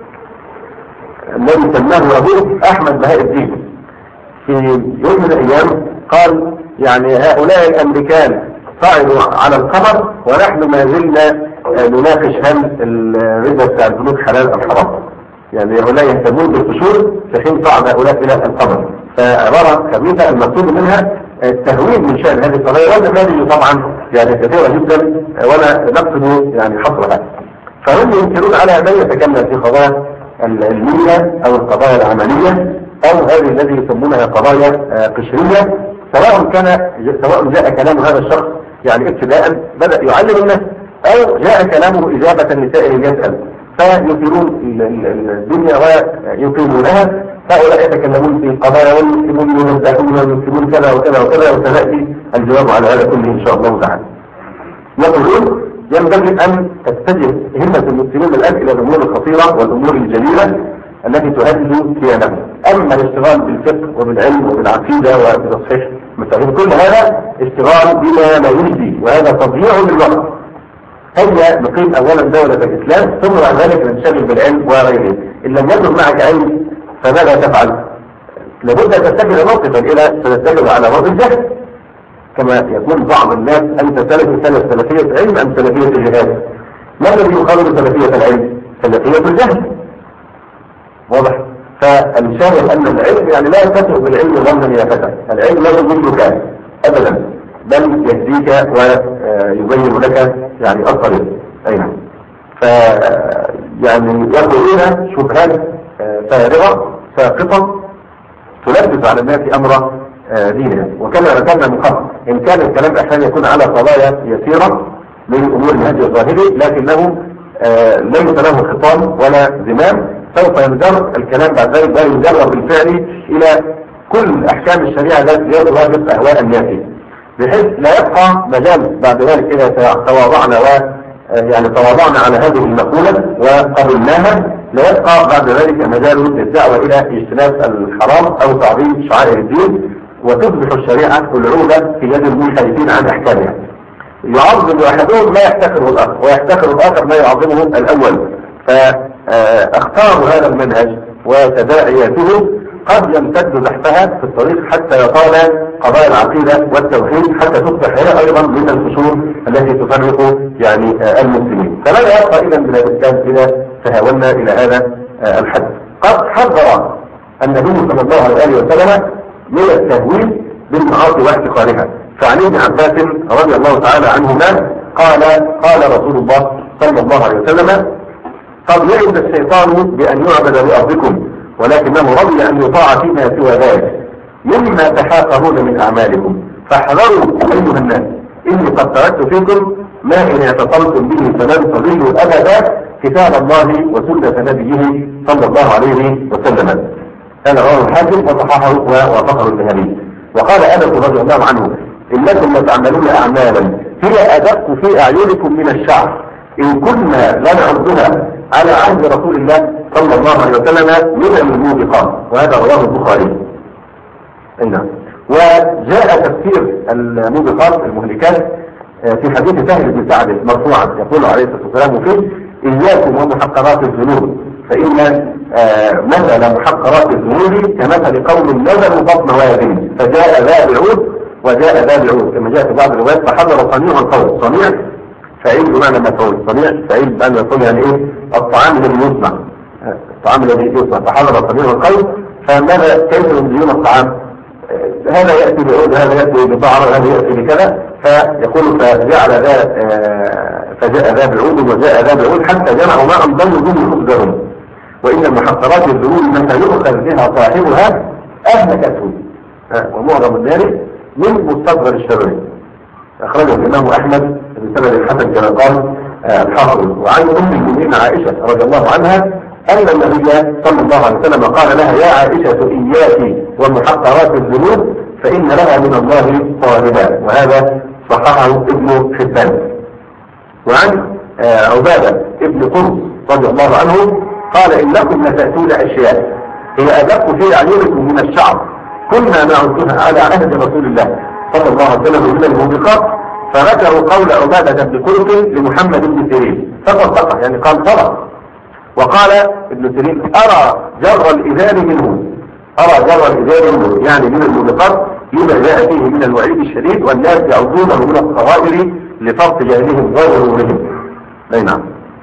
الذي سماه ابوه احمد بهاء الدين في يوم من الايام قال يعني هؤلاء الامريكان صعدوا على القمر ونحن ما زلنا نناقش هل الربا بتاع البنوك حلال ام حرام، يعني هؤلاء يهتمون بالقشور في حين صعد هؤلاء الى القمر. فعبارة خبيثة المقصود منها التهوين من شأن هذه القضايا، وهذه طبعا يعني كثيرة جدا ولا نقصد يعني حصرها. فهم ينكرون على من يتكلم في قضايا العلمية او القضايا العملية او هذه الذي يسمونها قضايا قشرية، سواء جاء كلام هذا الشخص يعني ابتداء بدأ يعلم الناس او جاء كلامه اجابة لسائل يسأل، فيثيرون الدنيا ويقيمونها. هؤلاء يتكلمون في قضايا والمسلمون يمدحون والمسلمون كذا وكذا وكذا، وسنأتي الجواب على هذا كله إن شاء الله تعالى. يقولون ينبغي أن تتجه همة المسلمين الآن إلى الأمور الخطيرة والأمور الجليلة التي تهدد كيانهم. أما الاشتغال بالفقه وبالعلم وبالعقيدة وبتصحيح مسائل كل هذا اشتغال بما لا يجدي، وهذا تضييع للوقت. هيا نقيم أولا دولة الإسلام ثم بعد ذلك ننشغل بالعلم وغيره. إن لم يكن معك علم فماذا تفعل؟ لابد أن تتجه موقفا إلى تتجه على وضع الجهل، كما يقول بعض الناس أنت سلفية علم أم سلفية الجهاد؟ ما الذي يقابل سلفية العلم؟ سلفية الجهل. واضح؟ فالشاهد أن العلم يعني لا يتفق بالعلم ظنا يا فتى، العلم لا يضلك أبدا بل يهديك ويبين لك يعني الطريق. أيضا يعني يقولون شبهات فارغة ساقطة تلبس على الناس أمر دينها. وكما ذكرنا من قبل إن كان الكلام أحيانا يكون على قضايا يسيرة من أمور الهدي الظاهري لكنه ليس له خطام ولا زمام، سوف ينجر الكلام بعد ذلك لا ينجر بالفعل إلى كل أحكام الشريعة التي يضرب أهواء الناس، بحيث لا يبقى مجال بعد ذلك إذا تواضعنا يعني تواضعنا على هذه المقولة وقبلناها، لا يبقى بعد ذلك مجال للدعوة إلى اجتناب الحرام أو تعظيم شعائر الدين، وتصبح الشريعة العودة في يد المنحرفين عن أحكامها. يعظم أحدهم ما يحتقره الآخر ويحتقر الآخر ما يعظمه الأول. فاختاروا هذا المنهج وتداعياته قد يمتد تحتها في الطريق حتى يطال قضايا العقيدة والتوحيد، حتى تصبح هي أيضا من الفصول التي تفرق يعني المسلمين. فلا يبقى إذا من الإسلام إذا تهاونا إلى هذا الحد. قد حذر النبي صلى الله عليه وسلم من التهويل بالمعاصي واحتقارها. فعن ابن عباس رضي الله تعالى عنهما قال رسول الله صلى الله عليه وسلم قد يئس الشيطان بأن يعبد بأرضكم ولكنه رضي أن يطاع فيما سوى ذلك مما تحاقرون من أعمالكم فاحذروا أيها الناس إني قد تركت فيكم ما إن اعتصمتم به فلن تضلوا أبدا كتاب الله وسنة نبيه صلى الله عليه وسلم. هذا رواه الحاكم وصححه ووافقه الذهبي. وقال انس رضي الله عنه: انكم لتعملون اعمالا هي ادق في اعينكم من الشعر، ان كنا لنعدها على عهد رسول الله صلى الله عليه وسلم من الموبقات. وهذا رواه البخاري. نعم. وجاء تفسير الموبقات المهلكات في حديث سهل بن سعد مرفوعا، يقول عليه الصلاه والسلام فيه: اياكم ومحقرات الذنوب، فان مثل محقرات الذنوب كمثل قوم نزلوا بطن واد فجاء ذا بعود وجاء ذا بعود، كما جاء في بعض الروايات: فحضر صنيع القوم. صنيع فعيل بمعنى مفعول، صنيع فعيل بمعنى مفعول، يعني ايه؟ الطعام الذي يصنع، الطعام الذي يصنع. فحضر صنيع القوم، فماذا كيف ينزلون الطعام؟ هذا يأتي بعود، هذا يأتي ببعر، هذا يأتي بكذا، فيقول فجاء ذا بعود وجاء ذا بعود حتى جمعوا ما أنضلوا به خبزهم. وإن المحقرات الذنوب متى يؤخذ بها صاحبها أهلكته. ومعظم النار من مستصغر الشر. أخرجه الإمام أحمد بسند الحسن كما قال الحافظ. وعن أم المؤمنين عائشة رضي الله عنها أن النبي صلى الله عليه وسلم قال لها: يا عائشة إياك ومحقرات الذنوب فإن لها من الله طالبا. وهذا صححه ابن حبان. وعن عبادة ابن قرص رضي الله عنه قال: إنكم لتأتون أشياء هي أدق في أعينكم من الشعر، كنا نعدها على عهد رسول الله صلى الله عليه وسلم من الموبقات. فذكروا قول عبادة بن قرص لمحمد بن سيرين فصدقه، يعني قال صدق. وقال ابن سيرين: أرى جر الإزار منه، أرى جر الإزار منه، يعني من الموبقات لما جاء فيه من الوعيد الشديد، والناس يعودونه من الصغائر لفرط جاهلهم غير ظهورهم. أي نعم.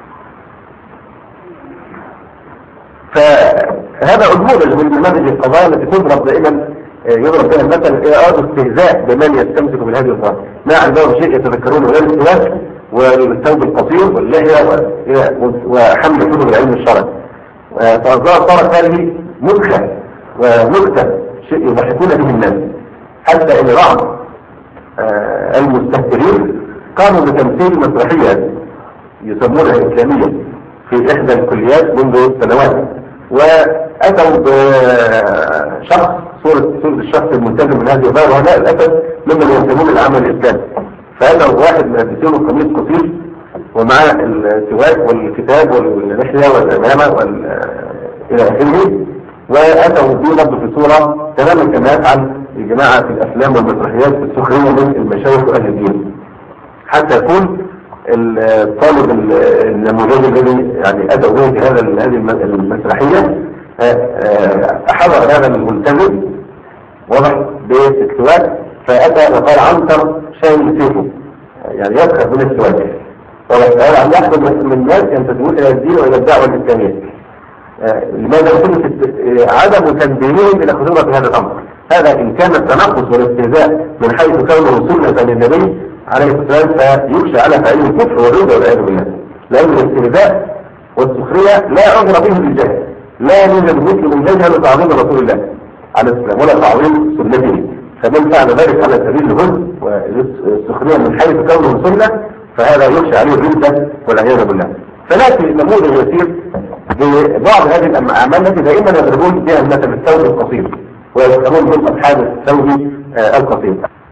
فهذا نموذج من نماذج القضايا التي تضرب دائما، يضرب فيها المثل الى استهزاء بمن يستمسك بهذه الظاهره. ما عندهم شيء يتذكرون غير السواك والثوب القصير واللحيه وحمل كتب العلم الشرعي. صارت هذه مدخل ومكتب، شيء يضحكون به الناس، حتى ان بعض المستهترين قاموا بتمثيل مسرحيه يسمونها اسلاميه في احدى الكليات منذ سنوات، واتوا بشخص صورة الشخص الملتزم من هذه الظاهرة، وهؤلاء للاسف ممن ينتمون للعمل الاسلامي. فاتوا واحد من الدكتور قميص قصير ومعاه السواك والكتاب واللحية والامامة الى اخره، واتوا به برضه في صورة تماما كما يفعل الجماعة في الافلام والمسرحيات السخرية من المشايخ واهل الدين، حتى يكون الطالب النموذجي الذي يعني اتوا به في هذه المسرحية حضر هذا الملتزم وضع بالسواك، فأتى وقال: عنتر شاي سيفه، يعني يسخر من السواك. فقال: عم يحصل من الناس ينتسبون إلى الدين وإلى الدعوة الإسلامية. لماذا يكون عدم تنبيههم إلى خطورة هذا الأمر؟ هذا إن كان التنقص والاستهزاء من حيث كونه سنة للنبي عليه الصلاة والسلام فيخشى على فاعله الكفر والردة والعياذ بالله، لأن الاستهزاء والسخرية لا عذر به للجهل، لا يوجد مسلم يجهل تعظيم رسول الله عليه السلام ولا تعظيم سنته، فمن فعل ذلك على سبيل الهزء والسخرية من حيث كونه سنة فهذا يخشى عليه الردة والعياذ بالله. فنأتي نموذج يسير ببعض هذه الأعمال التي دائما يضربون بها المثل الثوب القصير ويذكرون من أصحاب الثوب القصير.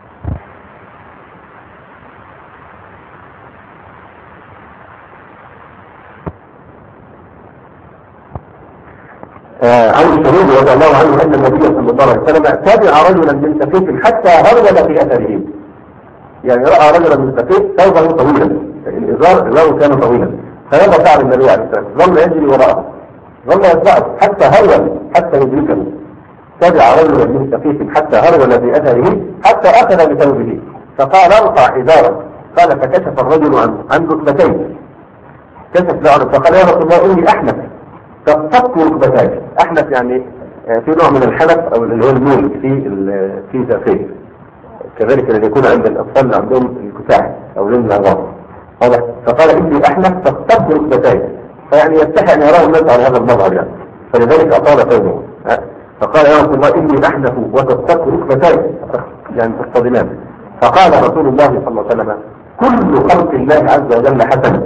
عن الشهود رضي الله عنه أن النبي صلى الله عليه وسلم تابع رجلا من سقيف حتى هرول في أثره، يعني رأى رجلا من سقيف ثوبه طويلا، الإزار له كان طويلا، فيضع شعر النبي عليه السلام، ظل يجري وراءه، ظل يتبعه حتى هرول حتى يدركه. تابع رجلا من سقيف حتى هرول في أثره حتى أخذ بثوبه فقال: ارفع إزارك. قال: فكشف الرجل عن ركبتيه، كشف له، فقال: يا رسول الله إني أحنف تفتك ركبتاك. أحنف يعني في نوع من الحنف أو اللي هو المول في ساقيه، كذلك الذي يكون عند الأطفال اللي عندهم الكساح أو لون العظام. فقال: إني أحنف تفتك ركبتاك، فيعني يستحي أن يراه الناس على هذا المظهر يعني، فلذلك أطال ثوبه. فقال: يا رسول الله إني أحنف وتفتك ركبتاي، يعني تصطدمان. فقال رسول الله صلى الله عليه وسلم: كل خلق الله عز وجل حسن.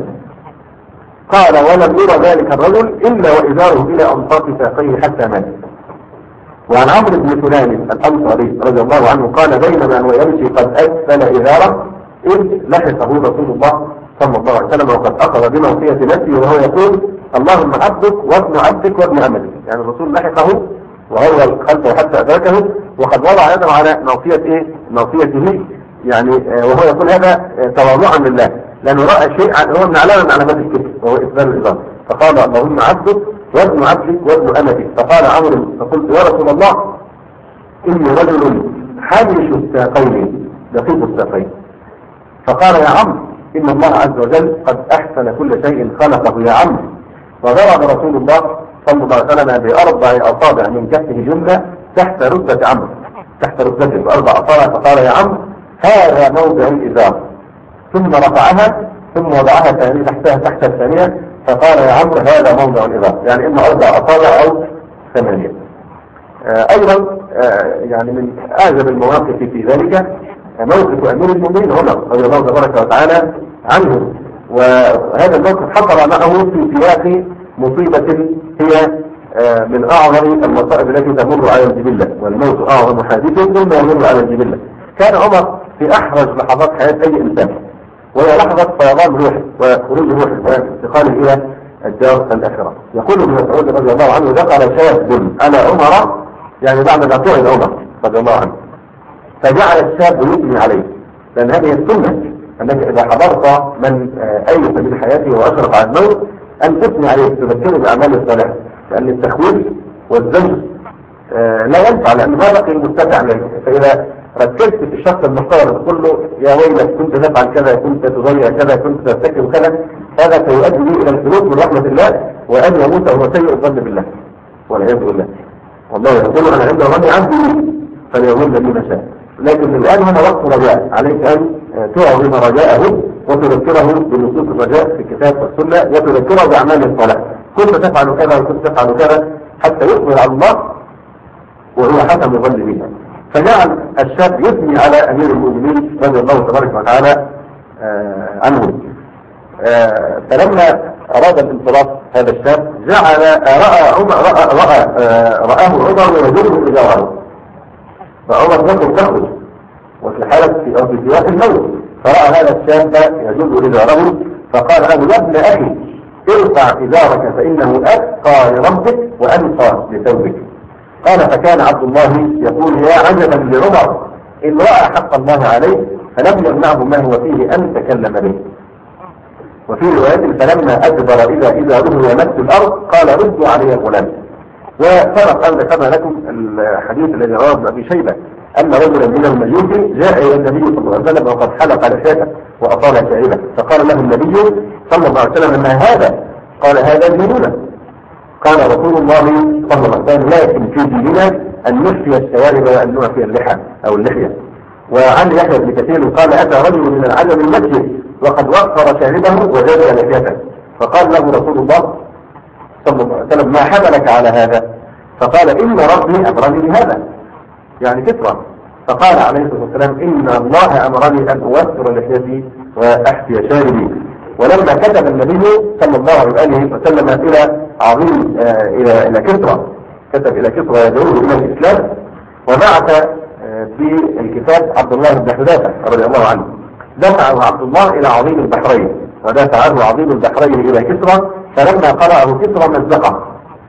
قال: ولم يرى ذلك الرجل إلا وإزاره إلى أنصاف ساقيه حتى مات. وعن عمرو بن سلام الأنصاري رضي الله عنه قال بينما هو يمشي قد أسفل إزاره إذ لحقه رسول الله صلى الله عليه وسلم وقد أخذ بموصية نفسه وهو يقول اللهم عبدك وابن عبدك وابن أمتك. يعني الرسول لحقه وهو خلفه حتى أدركه وقد وضع يده على موصيته يعني وهو يقول هذا تواضعا لله لأنه رأى شيء هو من علامات الكفر وهو إسلام الإضافة. فقال اللهم عبدك وابن عبدك وابن أمتك. فقال عمرو فقلت يا رسول الله إني رجل حامش الساقين دقيق الساقين. فقال يا عمرو إن الله عز وجل قد أحسن كل شيء خلقه يا عمرو. وضرب رسول الله صلى الله عليه وسلم بأربع أصابع من كفه جملة تحت ركبة عمرو تحت ركبته بأربع أصابع. فقال يا عمرو هذا موضع الإزار. ثم رفعها ثم وضعها تحت الثانية فقال يا عمرو هذا موضع الإزار. يعني إما 4 أصابع أو 8. أيضا يعني من أعجب المواقف في ذلك موقف أمير المؤمنين عمر رضي الله تبارك وتعالى عنه. وهذا الموقف حصل معه في سياق مصيبة هي من أعظم المصائب التي تمر على الجبلة والموت أعظم حادث ثم يمر على الجبلة. كان عمر في أحرج لحظات حياة أي إنسان وهي لحظة فيضان روحه وخروج روحه وانتقاله إلى الدار الآخرة. يقول ابن مسعود رضي الله عنه دخل شاب على عمر يعني بعد ما طعن عمر رضي الله عنه فجعل الشاب يثني عليه لأن هذه السنة أنك إذا حضرت من أيس من حياته وأشرف على الموت أن تثني عليه تذكره بأعمال الصالحة لأن التخويف والزمج لا ينفع لأن ما بقي المتبع منه. فإذا ركزت في الشخص المحترم تقول له يا ويلك كنت تفعل كذا كنت تضيع كذا كنت ترتكب كذا هذا سيؤدي إلى الخلود من رحمة الله وأن يموت وهو سيء الظن بالله والعياذ بالله. والله يقول أنا عند ظني عبدي فليظن بي ما شاء. لكن الآن هنا وقت رجاء عليك أن تعظم رجاءه وتذكره بنصوص الرجاء في الكتاب والسنة وتذكره بأعمال الصلاة. كنت تفعل كذا وكنت تفعل كذا حتى يقبل على الله وهو حسن ظن بها. فجعل الشاب يثني على أمير المؤمنين رضي الله تبارك وتعالى عنه. فلما أراد الانصراف هذا الشاب رآه عمر ويجره إجاره. فعمر نفسه تخرج وفي حالة في سياق الموت فرأى هذا الشاب يجر إزاره فقال له يا ابن أخي ارفع إزارك فإنه أتقى لربك وأنقى لثوبك. قال فكان عبد الله يقول يا عجبا لعمر إن رأى حق الله عليه فلم يمنعه ما هو فيه أن تكلم به. وفي رواية فلما أدبر إذا إزاره يمس الأرض قال ردوا علي الغلام. وسبق أن ذكرنا لكم الحديث الذي رواه ابن أبي شيبة أن رجلا من المجوس جاء إلى النبي صلى الله عليه وسلم وقد حلق لحيته وأطال شعيبه فقال له النبي صلى الله عليه وسلم ما هذا؟ قال هذا ديننا. قال رسول الله صلى الله عليه وسلم لكن في ديننا أن نحيي الشوارب وأن نعفي اللحى أو اللحية. وعن يحيى بن كثير قال أتى رجل من العجم المسجد وقد وفر شاربه وزاد لحيته فقال له رسول الله صلى الله عليه وسلم ما حملك على هذا؟ فقال إن ربي أمرني بهذا يعني كثرة. فقال عليه الصلاة والسلام إن الله أمرني أن أوفر لحيتي وأحفي شاربي. ولما كتب النبي صلى الله عليه وسلم إلى عظيم إلى كسرى كتب إلى كسرى يدعوه إلى الإسلام وبعث بالكتاب عبد الله بن حذافة رضي الله عنه دفعه عبد الله إلى عظيم البحرين ودفعه عظيم البحرين إلى كسرى فلما قرأه كسرى مزقه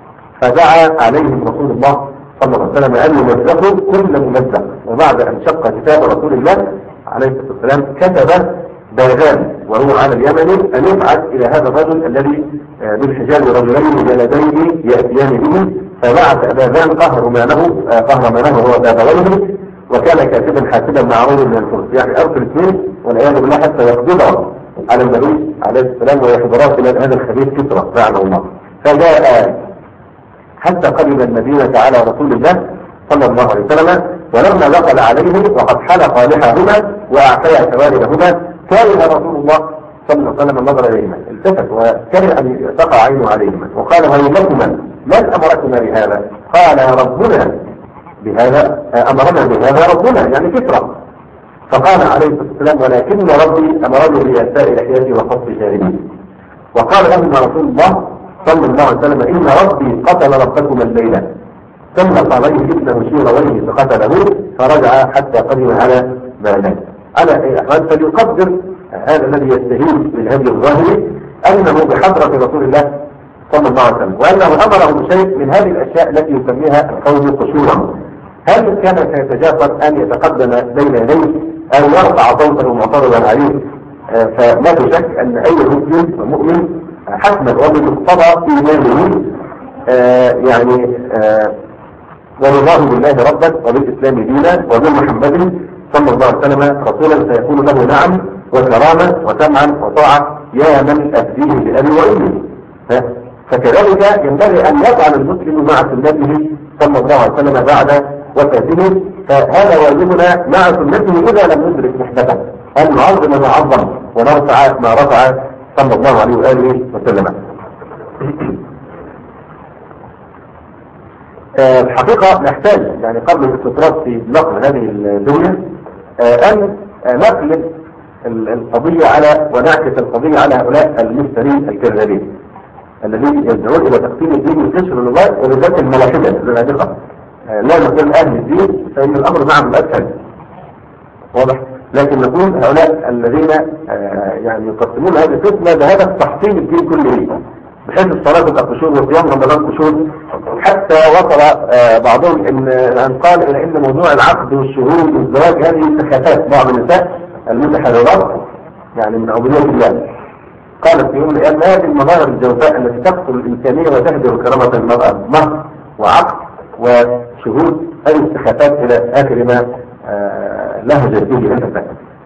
فدعا عليهم رسول الله صلى الله عليه وسلم أن يمزقوا كل ممزق. وبعد أن شق كتاب رسول الله عليه الصلاة والسلام كتب باغان وهو على اليمن أن يبعث إلى هذا الرجل الذي بالحجاب رجلين جلدين يأتيان به. فبعث باغان قهر ما له هو باغويه وكان كاتبا حاسبا معروضا من الفرس يعني أرسل اثنين والعياذ بالله حتى يقبضه على النبي عليه السلام ويحضرات إلى هذا الخبيث كسرى لعنه الله. فجاء حتى قدم المدينة على رسول الله صلى الله عليه وسلم ولما دخل عليه وقد حلق لحاهما وأعطيا شواربهما كره رسول الله صلى الله عليه وسلم النظر إليهما التفت وكره أن تقع عينه عليهما وقال هيلكما من أمركما بهذا؟ قال ربنا بهذا أمرنا بهذا ربنا يعني كسرى. فقال عليه الصلاة والسلام ولكن ربي أمرني بإعفاء لحيتي وقص شاربي. وقال لهما رسول الله صلى الله عليه وسلم إن ربي قتل ربكما الليلة سلط عليه ابنه شيرويه فقتله فرجع حتى قدم على بغداد. على أي أحوال فليقدر هذا الذي يستهين من هدي الظاهري أنه بحضرة رسول الله صلى الله عليه وسلم، وأنه أمره بشيء من هذه الأشياء التي يسميها القوم قشورا. هل كان سيتجاسر أن يتقدم بين يديه أو يرفع صوته معترضا عليه؟ فلا شك أن أي مسلم ومؤمن حتما وبمقتضى إيمانه ورضاه بالله ربا وبالإسلام دينا وبمحمد صلى الله عليه وسلم رسولا سيكون له نعم وكرامة وسمعا وطاعة يا من أفديه بأبي وأمي. فكذلك ينبغي أن يفعل المسلم مع سنته صلى الله عليه وسلم بعد وفاته، فهذا واجبنا مع سنته إذا لم ندرك محدثا، أن نعظم ما عظم ونرفع ما رفع صلى الله عليه وآله وسلم. الحقيقة نحتاج قبل الاستطراد في نقل هذه الدنيا أن نقلب القضية على ونعكس القضية على هؤلاء المفترين الكذابين الذين يدعون إلى تقسيم الدين والكشف لله، وبالذات الملاحدة الزنادقة. لا نقول أهل الدين فإن الأمر معهم أسهل، واضح، لكن نقول هؤلاء الذين يقسمون هذه القسمة بهدف تحطيم الدين كله، بحيث الصلاة تبقى قشور وصيام رمضان قشور، حتى وصل بعضهم أن قال إلى أن موضوع العقد والشهود والزواج هذه سخافات بعض النساء المتحررات من عبودية الله. قالت في يوم من الأيام هذه المظاهر الجوفاء التي تقتل الإنسانية وتهدر كرامة المرأة، مهر وعقد وشهود، هذه السخافات إلى آخر ما لهجت به النساء.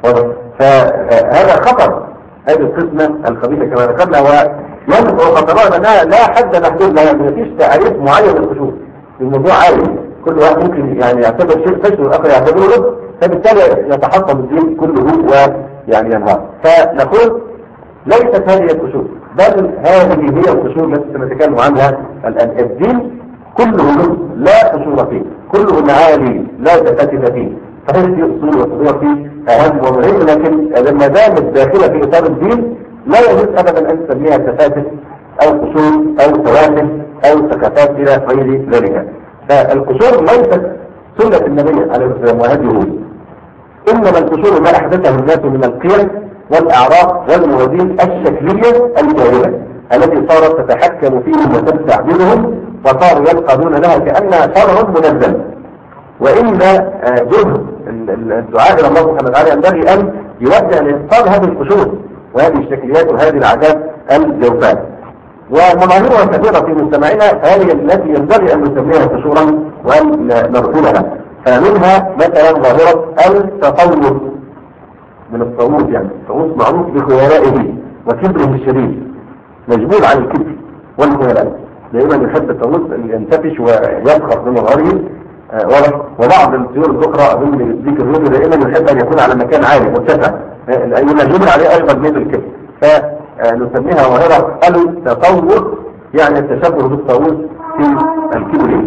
فهذا خطر هذه القسمة الخبيثة كما ذكرنا، وينبغي خطرها أنها لا حد محدود لها، ما فيش تعريف معين للخشوع. الموضوع عالي، كل واحد ممكن يعتبر شيء فشل والآخر يعتبره رد، فبالتالي يتحطم الدين كله وينهار. فنقول ليست هذه الخشوع، بل هذه هي الخشوع التي سنتكلم عنها الآن. الدين كله لا خشوع فيه، كله معالي لا تفتت فيه، صحيح في أصول وفروع فيه أهم ومهم، لكن لما دامت داخلة في إطار الدين لا يجوز أبدا أن تسميها تفاتت أو قشور أو تواتف أو سكتات إلى غير ذلك. فالقشور ليست سنة النبي عليه الصلاة والسلام وهديه، إنما القشور ما أحدثه الناس من القيم والأعراف والموازين الشكلية الكاذبة التي صارت تتحكم فيهم وتستعبدهم، وصاروا يلقبون لها كأنها شرع منزل. وإن جهد الدعاء إلى الله سبحانه وتعالى ينبغي أن يوجه لإبطال هذه القشور وهذه الشكليات وهذه العادات الجوفاء. ومظاهرها كثيرة في مجتمعنا، فهذه التي ينبغي أن نسميها قشورا وأن نرسلها. فمنها مثلا ظاهرة التطور من الطاووس، الطاووس معروف بخيرائه وكبره الشديد، مجبول عن الكبر والخيلاء، دائما يحب الطاووس أن ينتفش ويسخر بمظهره. وبعض الطيور الأخرى أظن الديك الرومي دائما يحب أن يكون على مكان عالي مرتفع، لأن مجبول عليه أيضا من الكبر، فنسميها ظاهرة التطور، التشبه بالطاووس في الكبر.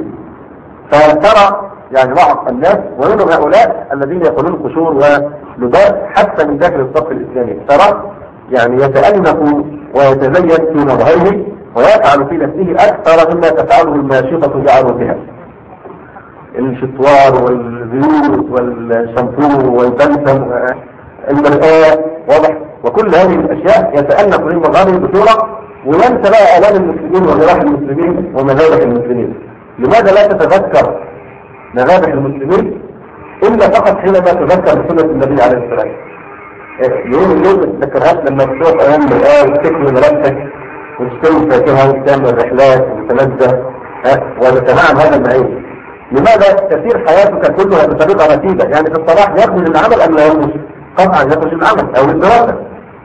فترى بعض الناس ومنهم هؤلاء الذين يقولون قشور ولباس حتى من داخل الصف الإسلامي، ترى يتأنف ويتزين في مظهره ويفعل في نفسه أكثر مما تفعله الماشطة بعروتها، الشطوار والزيوت والشامبو والبلسم المرآة، واضح، وكل هذه الأشياء يتأنف من مظاهره بصورة، وينسى بقى آلام المسلمين وجراح المسلمين ومذابح المسلمين. لماذا لا تتذكر مذابح المسلمين إلا فقط حينما تذكر بسنة النبي عليه الصلاة والسلام؟ يوم ما تتذكرهاش لما تشوف أمام المرآة وتكمل ملابسك وتشتري فاكهة وتعمل رحلات وتتنزه وتتنعم هذا المعيش. لماذا تسير حياتك كلها بطريقة رتيبة؟ في الصباح يخرج العمل أم لا يخرج؟ قطعا يخرج العمل أو الدراسة،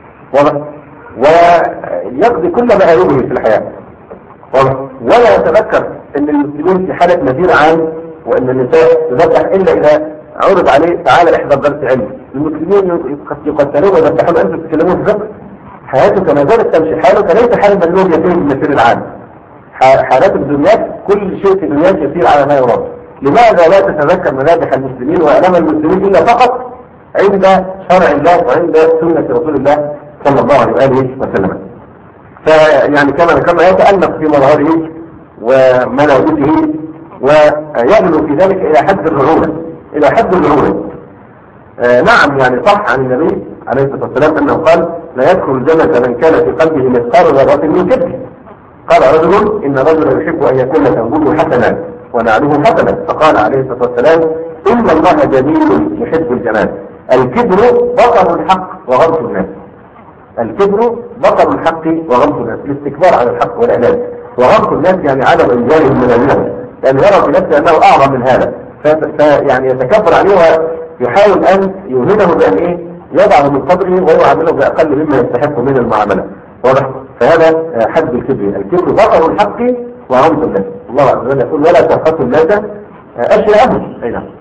ويقضي كل مآلوبه في الحياة، ولا يتذكر أن المسلمين في حالة مسيرة عام، وأن النساء تذبح إلا إذا عرض عليه تعالى احضر درس علم. المسلمين يقتلون ويذبحون، أنتم تتكلمون في فقه. حياتك ما زالت تمشي، حالك ليس حال المألوب يسير بالمسير العام. حالات الدنيا كل شيء في الدنيا يسير على ما يراد. لماذا لا تتذكر مذابح المسلمين وألام المسلمين إلا فقط عند شرع الله وعند سنة رسول الله صلى الله عليه وآله وسلم؟ كما ذكرنا يتأنف في مظهره وملابسه ويغلو في ذلك إلى حد الرعونة، إلى حد الرعونة. نعم، يعني صح عن النبي عليه الصلاة والسلام أنه قال: لا يدخل الجنة من كان في قلبه مثقال ذرة من كبر. قال رجل: إن رجلا يحب أن يكون ثوبه حسنا ونعله حسنا، فقال عليه الصلاة والسلام: إن الله جميل يحب الجمال. الكبر بطر الحق وغمط الناس. الكبر بطر الحق وغمط الناس، الاستكبار على الحق والإعلان. وغمط الناس يعني عدم إنجاله من الناس، لأن يرى في نفسه أنه أعظم من هذا، فيعني يتكبر عليه ويحاول أن يوهنه بأن يضعه من قدره ويعامله بأقل مما يستحق من المعاملة. واضح؟ فهذا حد الكبر. الكبر بطر الحق وغمط الناس. الله عز وجل يقول: ولا تبخسوا الناس أشياءهم. أي نعم.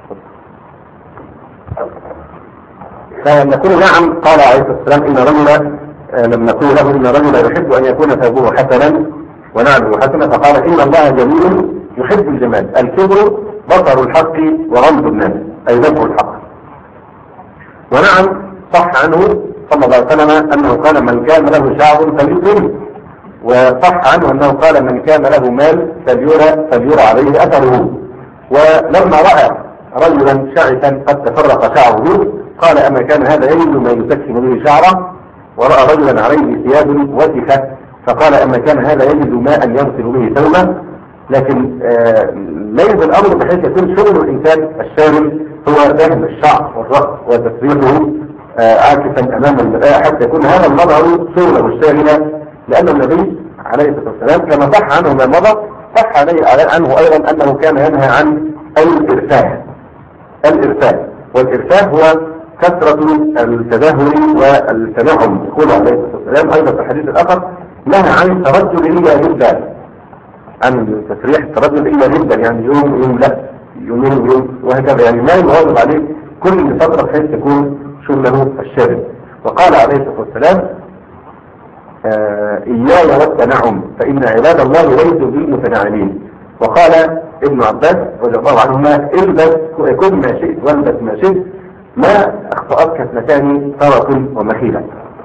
فنقول: نعم. قال عليه الصلاة والسلام: إن رجلا، لم نقول له: إن رجلا يحب أن يكون ثوبه حسنا ونعله حسنا، فقال: إن الله جميل يحب الجمال. الكبر بطر الحق وغمط الناس، أي ذبح الحق. ونعم، صح عنه صلى الله عليه وسلم أنه قال: من كان له شعب فليكرمه. وصح عنه أنه قال: من كان له مال فليرى عليه أثره. ولما رأى رجلا شعثا قد تفرق شعره قال: أما كان هذا يجد ما يسكن به شعره؟ ورأى رجلا عليه ثياب وسخة فقال: أما كان هذا يجد ماء يغسل به ثوبه؟ لكن ليس الأمر بحيث يكون شغل الإنسان الشاغل هو دهن الشعر والرأس وتسريحه عاكسا أمام المرآة حتى يكون هذا المظهر شغله الشاغل، لأن النبي عليه الصلاة والسلام كما صح عنه ما مضى صح عنه أيضا أنه كان ينهى عن الإرفاه. والإرفاه هو كثرة التدهور والتنعم. يقول عليه الصلاة والسلام أيضا في الحديث الآخر: نهى عن الترجل إلا جدا، عن تسريح الترجل إلا جدا، يعني يوم لا يوم وهكذا، يعني ما يواظب عليه كل فترة بحيث تكون شغله الشاغل. وقال عليه الصلاة والسلام: إياي والتنعم فإن عباد الله ليسوا بالمتنعمين. وقال ابن عباس رضي الله عنهما: البس كن ما شئت والبس ما شئت، ما أخطأتك اثنتان فرق ومخيلة.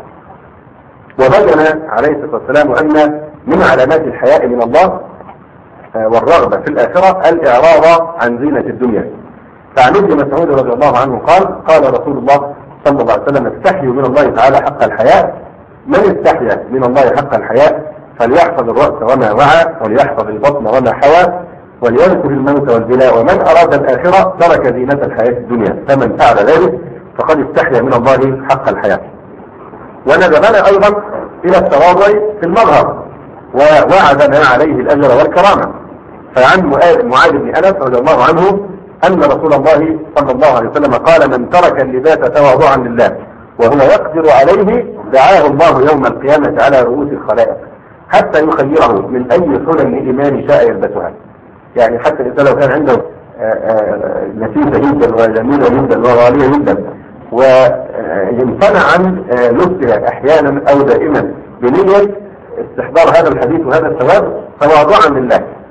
وبين عليه الصلاة والسلام أن من علامات الحياء من الله والرغبة في الآخرة الإعراض عن زينة الدنيا. فعن ابن مسعود رضي الله عنه قال رسول الله صلى الله عليه وسلم: استحيوا من الله تعالى حق الحياء. من استحيا من الله حق الحياء فليحفظ الرأس وما وعى، وليحفظ البطن وما حوى، وليذكر الموت والبلاء، ومن أراد الآخرة ترك زينة الحياة الدنيا، فمن فعل ذلك فقد استحيا من الله حق الحياة. وندبنا أيضا إلى التواضع في المظهر ووعدنا عليه الأجر والكرامة. فعن معاذ بن أنس رضي الله عنه أن رسول الله صلى الله عليه وسلم قال: من ترك اللباس تواضعا لله وهو يقدر عليه دعاه الله يوم القيامة على رؤوس الخلائق حتى يخيره من أي حلل الإيمان شاء يلبسها. يعني حتى الإنسان لو كان عنده نفيسة جدا وجميلة جدا وغالية جدا ويمتنع عن لبسها أحيانا أو دائما بنية استحضار هذا الحديث وهذا الثواب تواضعا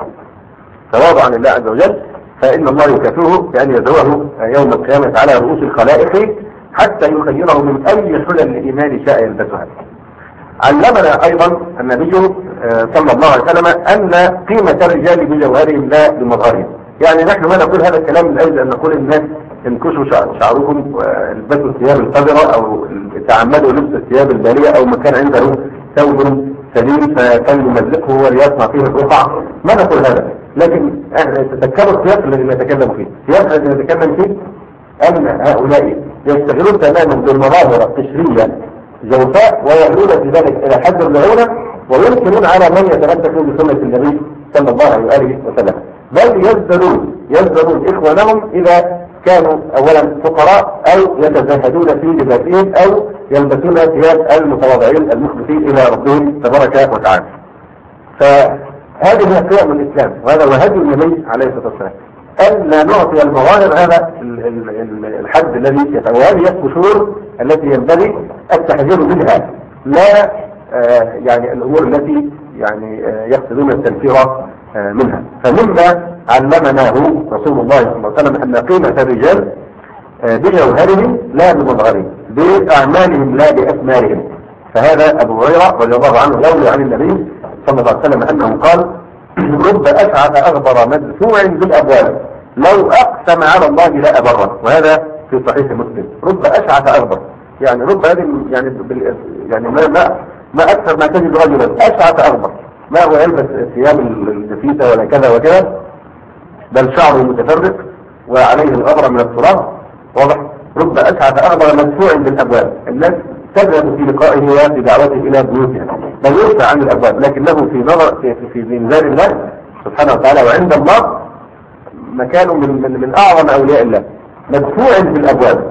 لله عز وجل، فإن الله يكافئه بأن يدعوه يوم القيامة على رؤوس الخلائق حتى يخيره من أي حلل الإيمان شاء يلبسها. علمنا أيضا النبي صلى الله عليه وسلم أن قيمة الرجال بجوهرهم لا بمظهرهم. يعني نحن ما نقول هذا الكلام من أجل أن نقول للناس انكشوا شعركم والبسوا الثياب الخضراء أو تعمدوا لبس الثياب البالية أو من كان عنده ثوب سليم فليمزقه وليصنع فيه الرقع. ما نقول هذا، لكن تذكروا السياق الذي نتكلم فيه. السياق الذي نتكلم فيه أن هؤلاء يشتغلون تماما بالمظاهر القشرية جوفاء ويهلون في ذلك إلى حد الرعونة، وينكرون على من يتمسك بسنة النبي صلى الله عليه وسلم، بل يزدرون إخوانهم إذا كانوا أولا فقراء أو يتزهدون في لباسهم أو يلبسون ثياب المتواضعين المخبتين إلى ربهم تبارك وتعالى. فهذه هي قيم الإسلام، وهذا هو هدي النبي عليه الصلاة والسلام، أن لا نعطي المظاهر هذا الحد الذي يتوالي القشور التي ينبغي التحذير منها، لا يعني الأمور التي يعني يقصدون التنفير منها. فمما علمناه رسول الله صلى الله عليه وسلم أن قيمة الرجال بجوهرهم لا بمظهرهم، بأعمالهم لا بأثمارهم. فهذا أبو هريرة رضي الله عنه يروي عن النبي صلى الله عليه وسلم أنه قال: رب أشعث أغبر مدفوع بالأبواب لو أقسم على الله لا أبره، وهذا في صحيح مسلم. رب أشعث أغبر، يعني رب هذه يعني ما أكثر ما تجد رجلا أشعث أغبر، ما هو يلبس ثياب النفيسة ولا كذا وكذا، بل شعره متفرق وعليه الأغبر من التراب، واضح. رب أشعث أغبر مدفوع بالأبواب، الناس تذهب في لقائه وفي دعوته إلى بيوتها، بل يدفع عن الأبواب، لكنه في نظر في ميزان الله سبحانه وتعالى وعند الله مكانه من أعظم أولياء الله، مدفوع بالأبواب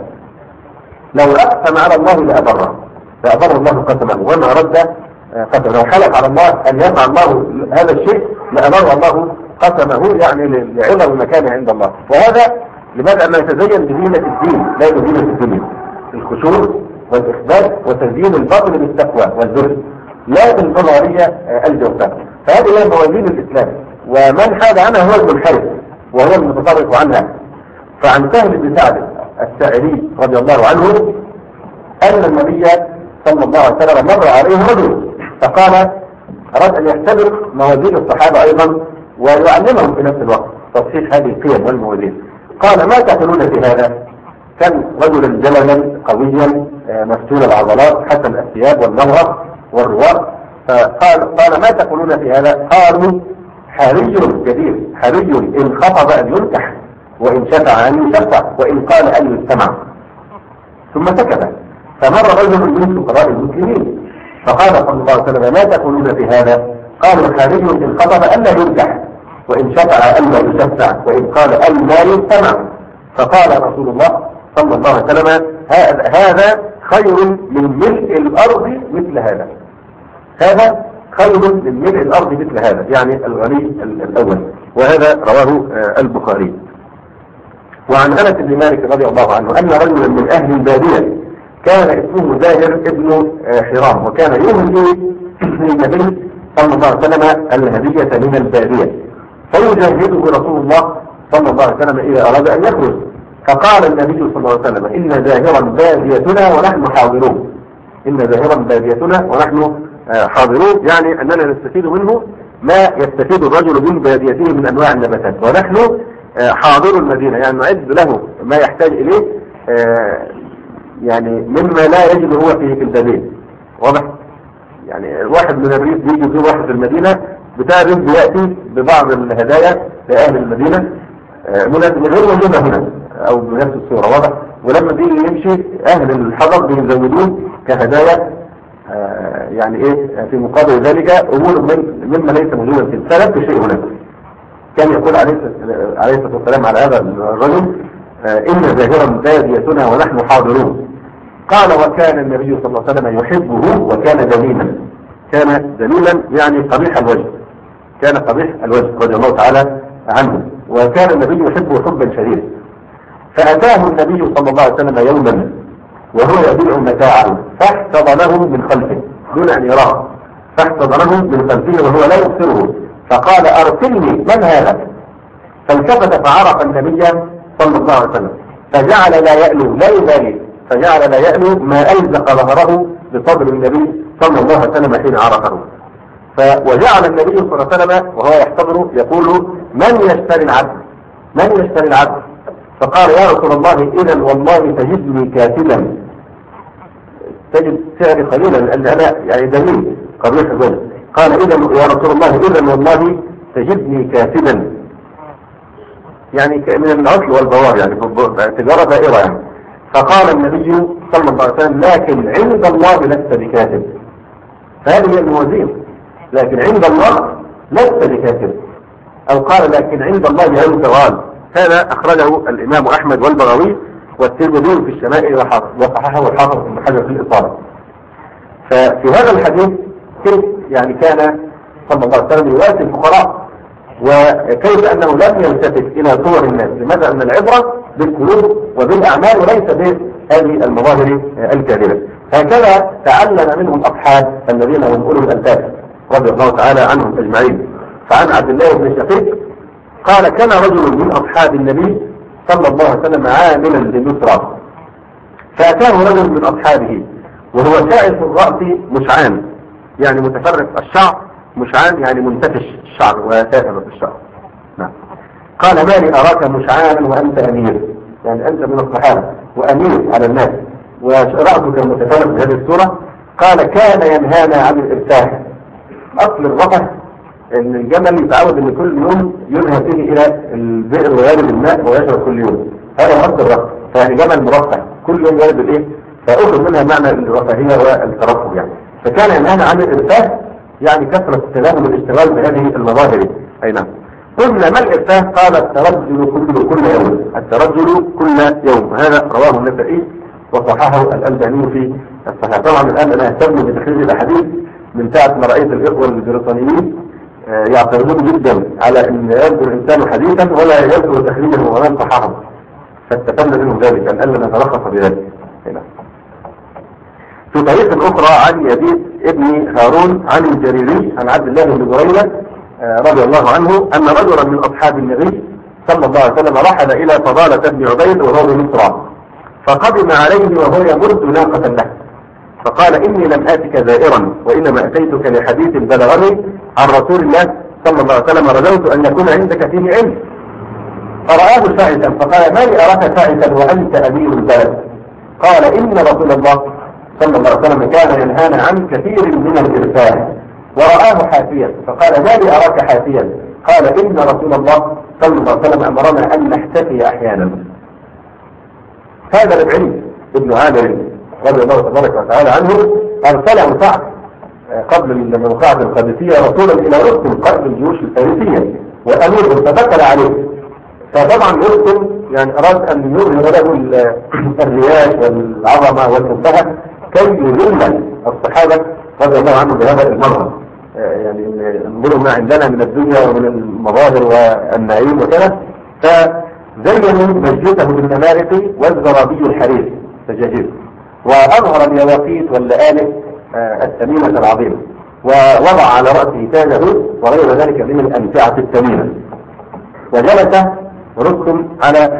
لو أقسم على الله لأبره، فأبر الله قسمه، وما رد قسمه، لو حلف على الله أن يفعل الله هذا الشيء لأبر الله قسمه، يعني لعظم مكانه عند الله. وهذا لماذا؟ أنه يتزين بزينة الدين لا بزينة الدنيا، الخشوع والإخبات وتزيين الباطل بالتقوى والزهد لا بالظاهرية الجوفاء. فهذه هي موازين الإسلام، ومن حاد عنها هو المنحرف وهو المتطرف عنها. فعن سهل بن سعد الساعدي رضي الله عنه أن النبي صلى الله عليه وسلم مر عليه رجل فقال أراد أن يختبر موازين الصحابة أيضا ويعلمهم في نفس الوقت تصحيح هذه القيم والموازين. قال ما تقولون في هذا؟ كان رجلا جللا قويا مفتول العضلات حسن الثياب والنظرة والرواق، فقال ما تقولون في هذا؟ قالوا حري كبير، حري إن خطب أن ينكح وإن شفع أن يشفع وإن قال أن يستمع. ثم سكت، فمر رجل من فقراء المسلمين فقال صلى الله عليه وسلم ما تقولون في هذا؟ قالوا حري إن خطب أن لا ينكح وإن شفع أن لا يشفع وإن قال أن لا يستمع. فقال رسول الله صلى الله عليه وسلم هذا خير من ملء الأرض مثل هذا، هذا خير من ملء الأرض مثل هذا، يعني الغني الأول. وهذا رواه البخاري. وعن أنس بن مالك رضي الله عنه أن رجلا من أهل البادية كان اسمه زاهر ابن حرام، وكان يهدي للنبي صلى الله عليه وسلم الهدية من البادية، فيجاهده رسول الله صلى الله عليه وسلم إذا أراد أن يخرج. فقال النبي صلى الله عليه وسلم إن زاهرا باديتنا ونحن حاضرون، إن زاهرا باديتنا ونحن حاضرون، يعني أننا نستفيد منه ما يستفيد الرجل من باديته من أنواع النباتات، ونحن حاضر المدينة، يعني نعد له ما يحتاج إليه يعني مما لا يجد هو فيه في البادية، واضح. يعني واحد من الريف بيجي في واحد في المدينة بتاع الريف بيأتي ببعض الهدايا لأهل المدينة من غير وجودة هنا أو بنفس الصورة، واضح. ولما بيجي يمشي أهل الحضر بيزودوه كهدايا يعني إيه في مقابل ذلك أمور مما ليس موجودا في السلف بشيء هناك. كان يقول عليه الصلاة والسلام على هذا الرجل إن زاهرا باديتنا ونحن حاضرون. قال وكان النبي صلى الله عليه وسلم يحبه وكان دليلا، كان دليلا يعني قبيح الوجه، كان قبيح الوجه رضي الله تعالى عنه، وكان النبي يحبه حبا شديدا. فأتاه النبي صلى الله عليه وسلم يوما وهو يبيع متاعه فاحتضنه من خلفه دون أن يراه، فاحتضنه من خلفه وهو لا يبصره، فقال أرسلني من هذا؟ فالتفت فعرف النبي صلى الله عليه وسلم فجعل لا يألو لا يبالي، فجعل لا يألو ما ألزق ظهره بصدر النبي صلى الله عليه وسلم حين عرفه. وجعل النبي صلى الله عليه وسلم وهو يحتضر يقول من يشتري العبد؟ من يشتري العبد؟ فقال يا رسول الله إذا والله تجدني كاتبا، تجد سعري قليلا لأن أنا يعني دليل قبيح الوجه. قال إذا يا رسول الله إذا والله تجدني كاتبا، يعني من العطل والبوار، يعني تجارة دائرة يعني. فقال النبي صلى الله عليه وسلم لكن عند الله لست بكاتب، فهذه هي الموازين، لكن عند الله لست بكاتب، أو قال لكن عند الله علم سواء. هذا أخرجه الإمام أحمد والبغوي والترمذي في الشمائل وصححه الحافظ بن حجر في الإصابة. ففي هذا الحديث كيف يعني كان صلى الله عليه وسلم يواسي الفقراء، وكيف أنه لم يلتفت إلى صور الناس، لماذا؟ أن العبرة بالقلوب وبالأعمال وليس بهذه المظاهر الكاذبة. هكذا تعلم منهم أصحاب الذين هم أولو الألباب رضي الله تعالى عنهم أجمعين. فعن عبد الله بن شقيق قال كان رجل من أصحاب النبي صلى الله عليه وسلم عاملا بالنصرة، فأتاه رجل من أصحابه وهو شائف الرأس مشعان، يعني متفرق الشعر مشعان يعني منتفش الشعر وسائر الشعر. نعم. قال ما لي أراك مشعانا وأنت أمير، يعني أنت من الصحابة وأمير على الناس ورأسك المتفرق بهذه الصورة. قال كان ينهانا عن الإرتاح. أصل الرفع إن الجمل يتعود إن كل يوم يذهب فيه إلى البئر ويرد الماء ويشرب كل يوم، هذا أصل الرفع. فيعني جمل مرفع كل يوم يرد الإيه، فأخذ منها معنى الرفاهية والترفه يعني. فكان ينهانا عن الإرتاح يعني كثرة التلهب والاشتغال بهذه المظاهر. أي نعم. قلنا ما الإرتاح؟ قال الترجل كل يوم، الترجل كل يوم. هذا رواه النسائي وصححه الألباني في الصحيح. طبعا الآن أنا أهتم بتخريج الأحاديث من ساعة ما رأيت الإخوة البريطانيين يعترضون جدا على أن يذكر الإنسان حديثا ولا يذكر تخريجه ومن صححه، فاستفدنا منهم ذلك أن ألا نتلخص بذلك. هنا في طريقة أخرى عن يزيد ابن هارون عن الجريري عن عبد الله بن بريدة رضي الله عنه أن رجلا من أصحاب النبي صلى الله عليه وسلم رحل إلى فضالة بن عبيد وهو بمصر، فقدم عليه وهو يمرد ناقة له، فقال إني لم آتك زائرا وإنما أتيتك لحديث بلغني عن رسول الله صلى الله عليه وسلم رجوت أن يكون عندك فيه علم. فرآه شاعثا فقال ما لي أراك شاعثا وأنت أمير البلد؟ قال إن رسول الله صلى الله عليه وسلم كان ينهانا عن كثير من الإرفاع. ورآه حافيا فقال ما لي أراك حافيا؟ قال إن رسول الله صلى الله عليه وسلم أمرنا أن نحتفي أحيانا. هذا العلم ابن عامر رضي الله تبارك وتعالى عنه أرسله سعد قبل الموقعة القادسية رسولا إلى رستم قائد الجيوش الفارسية وأميره فبكر عليه. فطبعا رستم يعني أراد أن يظهر له الرياش والعظمة والنبهة كي يذل الصحابة رضي الله عنهم بهذا المرض. يعني انظروا ما عندنا من الدنيا ومن المظاهر والنعيم وكذا. فزينوا مسجده بالنمارق والزرابي الحرير سجاجير، وأظهر اليواقيت واللآلئ الثمينة العظيمة، ووضع على رأسه تاجه وغير ذلك من الأمتعة الثمينة. وجلس رستم على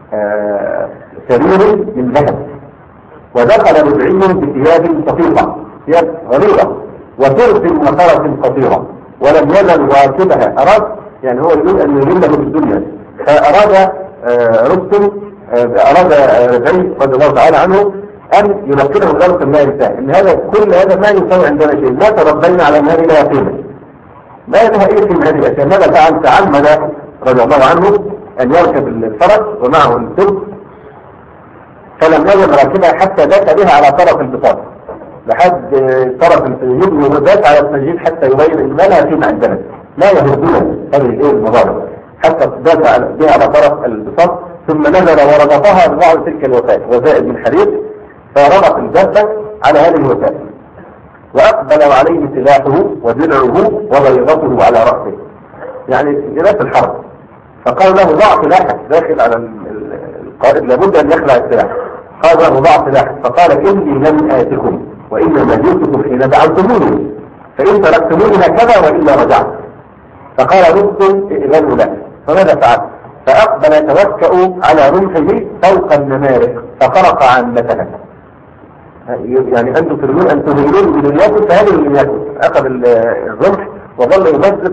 سرير من ذهب، ودخل ربعي بثياب صفيقة، ثياب غليظة، وفرس وفرس قصيرة، ولم يزل راكبها. أراد يعني هو يريد أن يذله بالدنيا، فأراد رستم أراد ربعي رضي الله تعالى عنه أن ينقله ذلك الماء الثاني. إن هذا كل هذا ما يسوي عندنا شيء، ما تربينا على أن هذه لا قيمة، ما لها أي قيمة هذه الأشياء. ماذا فعل؟ تعمد رضي الله عنه أن يركب الفرس ومعه السب، فلم يزل راكبها حتى داس بها على طرف البساط، لحد طرف السجين وداس على السجين حتى يبين ان ما لها قيمة عندنا، لا يهدنا هذه المظاهر، حتى داس بها على طرف البساط، ثم نزل وربطها ببعض تلك الوسائل من حرير، فربط الدابة على هذه الوسائل، وأقبل عليه سلاحه ودرعه وبيضته على رأسه، يعني جلاس الحرب. فقال له ضع سلاحك، داخل على القائد لابد أن يخلع السلاح. قال له ضع سلاحك، فقال إني لم آتكم وإنما جئتكم حين دعوتموني، فإن تركتموني هكذا وإلا رجعت. فقال رستم ائذنوا له، فماذا فعل؟ فأقبل يتوكأ على رمحه فوق النمارق فخرق عامتها. يعني أنتم تريدون أن تهيلون بدنياكم فهذه دنياكم. أخذ الرمح وظل يمزق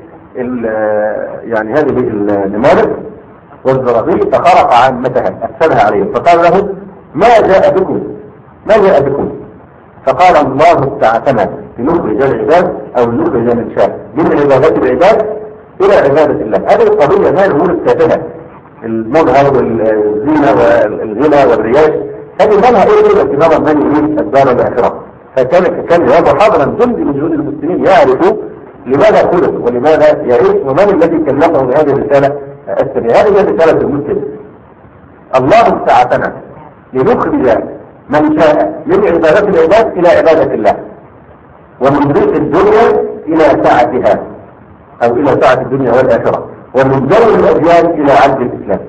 يعني هذه النمارق والزرابي فخرق عامتها أفسدها عليهم. فقال له ما جاء بكم؟ ما جاء بكم؟ فقال الله ابتعثنا لنخرج العباد أو لنخرج من شاء من عبادات العباد إلى عبادة الله. هذه القضية ما الأمور التافهة، المظهر والزينة والغنى والرياش، هذه مالها إيه إلا في نظر من يريد الدار الآخرة. فكان جوابه حاضرا جندي من جنود المسلمين يعرف لماذا خلق ولماذا يعيش ومن الذي كلفه بهذه الرسالة السرية. هذه رسالة المسلم. الله ابتعثنا لنخرج من شاء من عبادات العباد إلى عبادة الله، ومن ضيق الدنيا إلى ساعتها أو إلى ساعة الدنيا والآخرة، ومن جو الأديان إلى عبد الإسلام.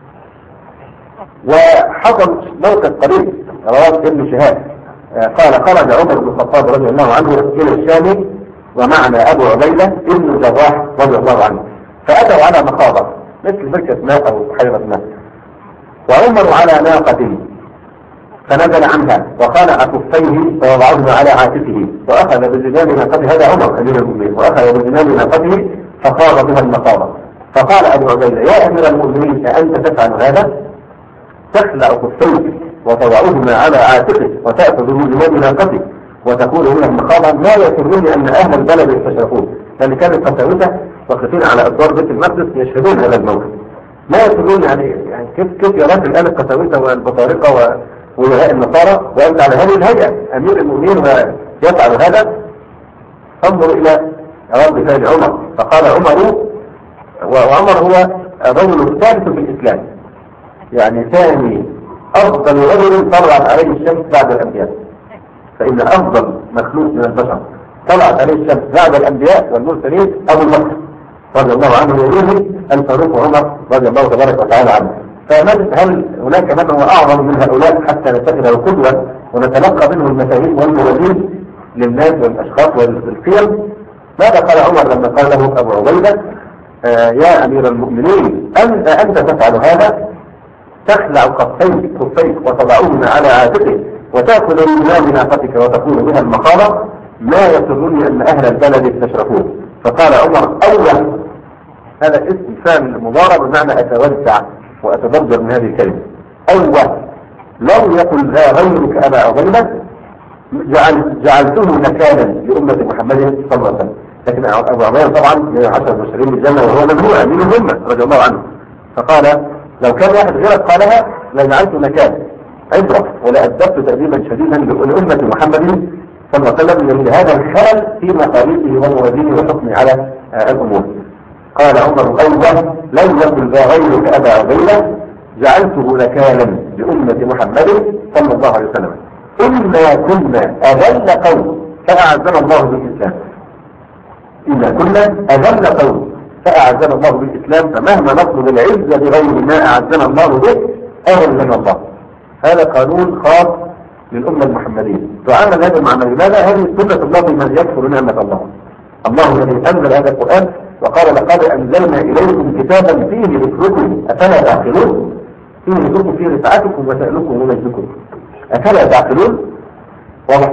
وحصل موقف قريب رواه ابن شهاب قال خرج عمر بن الخطاب رضي الله عنه إلى الشام ومعنا أبو عبيدة ابن الجراح رضي الله عنه، فأتوا على مخاضة مثل بركة ماء أو بحيرة ماء، وعمر على ناقة، فنزل عنها وخلع كفيه فوضعهما على عاتقه وأخذ بزمام ناقته، هذا عمر أمير المؤمنين، وأخذ بزمام ناقته فخاض بها المخاضة. فقال أبو عبيدة: يا أمير المؤمنين أأنت تفعل هذا؟ تخلع كفيك وتضعهما على عاتقك وتأخذ بزمام ناقتك وتكون من المخاضة؟ ما يسرني أن أهل البلد يستشرفون، لأن كان القساوسة واقفين على أسوار بيت المقدس يشهدون هذا الموقف. ما يسرني يعني كيف يراك الآن القساوسة والبطارقة وولاء النصارى وأنت على هذه الهيئة أمير المؤمنين ويفعل هذا؟ انظر إلى رد فعل عمر. فقال عمر، وعمر هو الرجل الثالث في الإسلام، يعني ثاني أفضل رجل طلعت عليه الشمس بعد الأنبياء، فإن أفضل مخلوق من البشر طلعت عليه الشمس بعد الأنبياء والمرسلين أبو بكر رضي الله عنه، ويليه الفاروق وعمر رضي الله تبارك وتعالى عنه. هل هناك من هو أعظم من هؤلاء حتى نتخذه قدوة ونتلقى منه المفاهيم والموازين للناس والأشخاص والقيم؟ ماذا قال عمر لما قال له أبو عبيدة: يا أمير المؤمنين أنت تفعل هذا؟ تخلع كفيك وتضعهما على عاتقك وتأخذ من ناقتك وتكون بها المخاضة؟ ما يسرني أن أهل البلد يستشرفون. فقال عمر: أول، هذا اسم فاعل مضارع بمعنى أتوسع وأتضجر من هذه الكلمة. أول لو يقل ذا غيرك أبا عبيدة جعلته نكالا لأمة محمد صلى الله عليه وسلم. لكن أبو عبيدة طبعا من 10 المبشرين بالجنة وهو ممنوع من الأمة رضي الله عنه. فقال: لو كان واحد غيرك قالها لجعلته نكالا عبرة ولأدبت تأديبا شديدا لأمة محمد صلى الله عليه وسلم لهذا الخلل في مقاليده وموازينه وحكمه على الأمور. قال عمر: أول لم يقل ذا غيرك أبا عبيدة جعلته نكالا لأمة محمد صلى الله عليه وسلم. إنا كنا أذل قوم فأعزنا الله بالإسلام. إنا كنا أذل قوم فأعزنا الله بالإسلام، فمهما نطلب العزة بغير ما أعزنا الله به أهل لنا الله. هذا قانون خاص للأمة المحمدية تعامل هذا المعنى. لماذا؟ هذه سنة الله من يكفر نعمة الله. الله الذي أنزل هذا القرآن وقال: لقد أنزلنا إليكم كتابا فيه ذكركم أفلا تعقلون. فيه ذكركم، فيه رفعتكم وسألكم ومجدكم، أفلا تعقلون؟ واضح.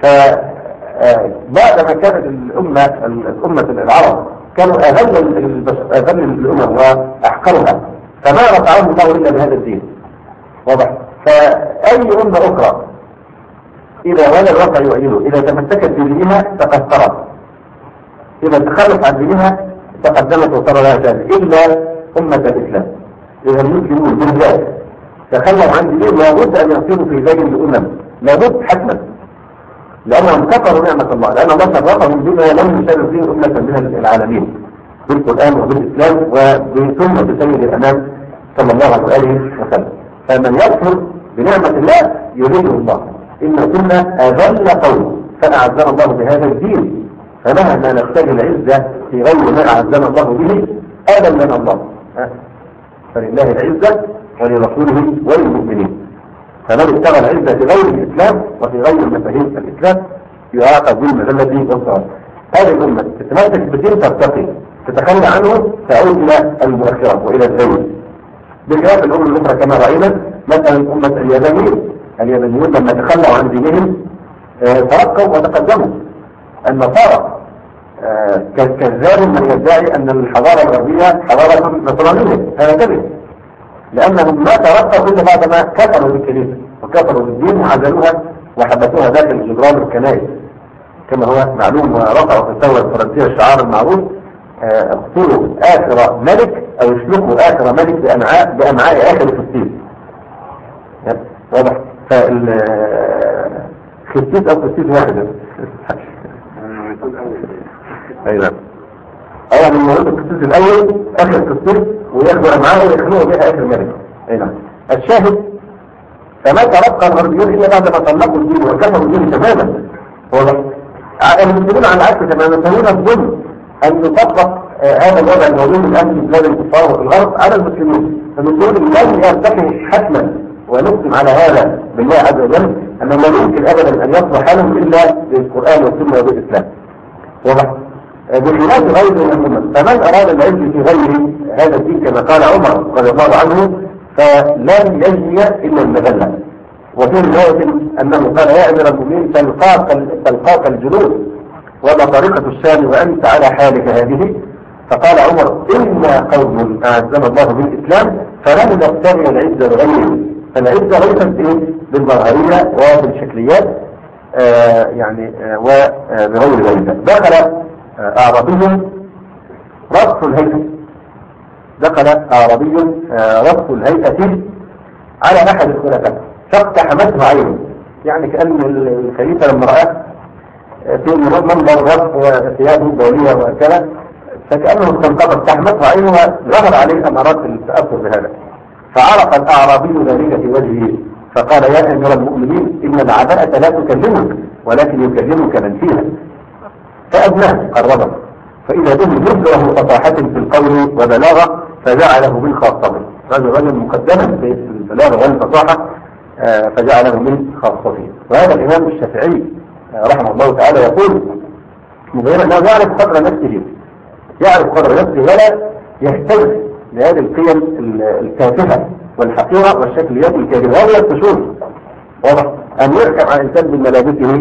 فبعدما كانت الأمة العرب كانوا أذل الأمم وأحقرها، فما رفعهم الله إلا بهذا الدين. واضح. فأي أمة أخرى إذا ولا الواقع يؤيده، إذا تمسكت بدينها تقصرت، إذا تخلف عن دينها تقدمت وصار لها ثاني، إلا أمة الإسلام. إذا المسلمون بالذات تخلوا عن دينهم لابد أن يصيروا في ذلك الأمم، لابد حتما، لأنهم كفروا نعمة الله، لأن الله شرفهم بما لم يشرف به أمة من العالمين بالقرآن وبالإسلام وبسنة سيد الأنام صلى الله عليه وسلم. فمن يكفر بنعمة الله يذله الله. إن كنا أذل قوم فأعزنا الله بهذا الدين، فمهما نبتغي العزة في غير ما أعزنا الله به أذلنا الله. فلله العزة ولرسوله وللمؤمنين. فمن ابتغى العزة في غير الإسلام وفي غير مفاهيم الإسلام يعاقب بالمذلة والصغار. هذه الأمة تتمسك بالدين ترتقي، تتخلى عنه تعود إلى المؤخرة وإلى الزين. بخلاف الأمم الأخرى كما رأينا، مثلا أمة اليابانيون لما تخلوا عن دينهم ترقوا وتقدموا. النصارى كذاب من يدعي أن الحضارة الغربية حضارة نصرانية، هذا كذب، لأنهم ما ترقوا إلا بعدما كفروا بالكنيسة وكفروا بالدين وعزلوها وحبسوها داخل جدران الكنائس كما هو معلوم. ورفعوا في الثورة الفرنسية الشعار المعروف: اقتلوا آخر ملك أو اشلقوا آخر ملك بأمعاء آخر فلسطين. واضح. خسيس أو خسيس واحدة. أيضا أولا من مرات الخسيس الأول آخر خسيس وياخدوا أمعاء ويخلوه بها آخر ملك. أيضا الشاهد: فما ترقى الغربيون إلا بعد ما طلقوا الدين وكفروا الدين تماما. واضح. المسلمون على العكس تماما فهون الظلم أن يطبق هذا الوضع الموجود الآن في بلاد الكفار وفي الغرب على المسلمين. فالمسلمين لازم يرتقوا حتما، ونقسم على هذا بالله عز وجل أنه لا يمكن أبدا أن يصلح حالهم إلا بالقرآن والسنة وبالإسلام. واضح. بخلاف غير الأمم، فمن أراد العلم في غير هذا الدين كما قال عمر رضي الله عنه فلن يجني إلا المذلة وفي رواية أنه قال يا أمير المؤمنين تلقاك الجنود وما طريقة الشام وأنت على حالك هذه؟ فقال عمر إنا قوم أعزنا الله بالإسلام فلن نبتغي العزة بغيره، فالعزة ليست بالظاهرية وبالشكليات وبغير ذلك. دخل أعرابي رأس الهيئة على أحد الخلفاء فاقتحمته عينه، يعني كأن الخليفة لما رأى في منظر رأس ثيابه الدولية وكذا فكأنه استنقذ اقتحمته عينه وظهر عليه أمارات التأثر بهذا، فعرف الأعرابي ذلك في وجهه فقال يا أمير المؤمنين إن العداءة لا تكلمك ولكن يكلمك من فيها، فأدناه قربه فإذا به مبلغ فصاحة في القول وبلاغة فجعله من خاصته، رجل مقدما في البلاغة والفصاحة فجعله من خاصته. وهذا الإمام الشافعي رحمه الله تعالى يقول مبينا أنه يعرف قدر نفسه ولا يهتز لهذه القيم التافهة والحقيرة والشكليات الكاذبة. هذه الفشول واضح أن يركب على الإنسان من ملابسه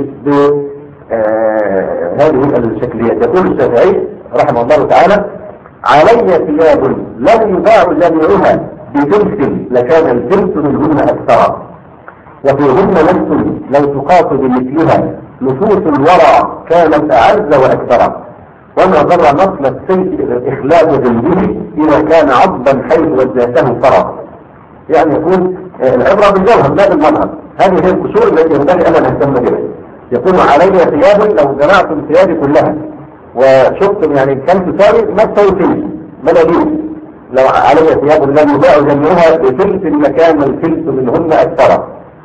بهذه الشكليات. يقول الشافعي رحمه الله تعالى علي ثياب لم يباع جميعها بجنس لكان الجنس منهن أكثر، وفيهن نفس لو تقاس بمثلها نفوس الورى كانت أعز وأكثر، وما ضر نصل السيف إخلاء جنبه إذا كان عضبا حيث وجهته فرى. يعني يكون العبرة بالجوهر لا بالمظهر. هذه هي القشور التي ينبغي أن نهتم بها. يكون علي ثياب لو جمعتم ثيابي كلها وشفتم يعني كم تساوي ما تساوي فلس ملايين، لو علي ثياب لم يباع جميعها بفلس لكان الفلس منهن أكثر،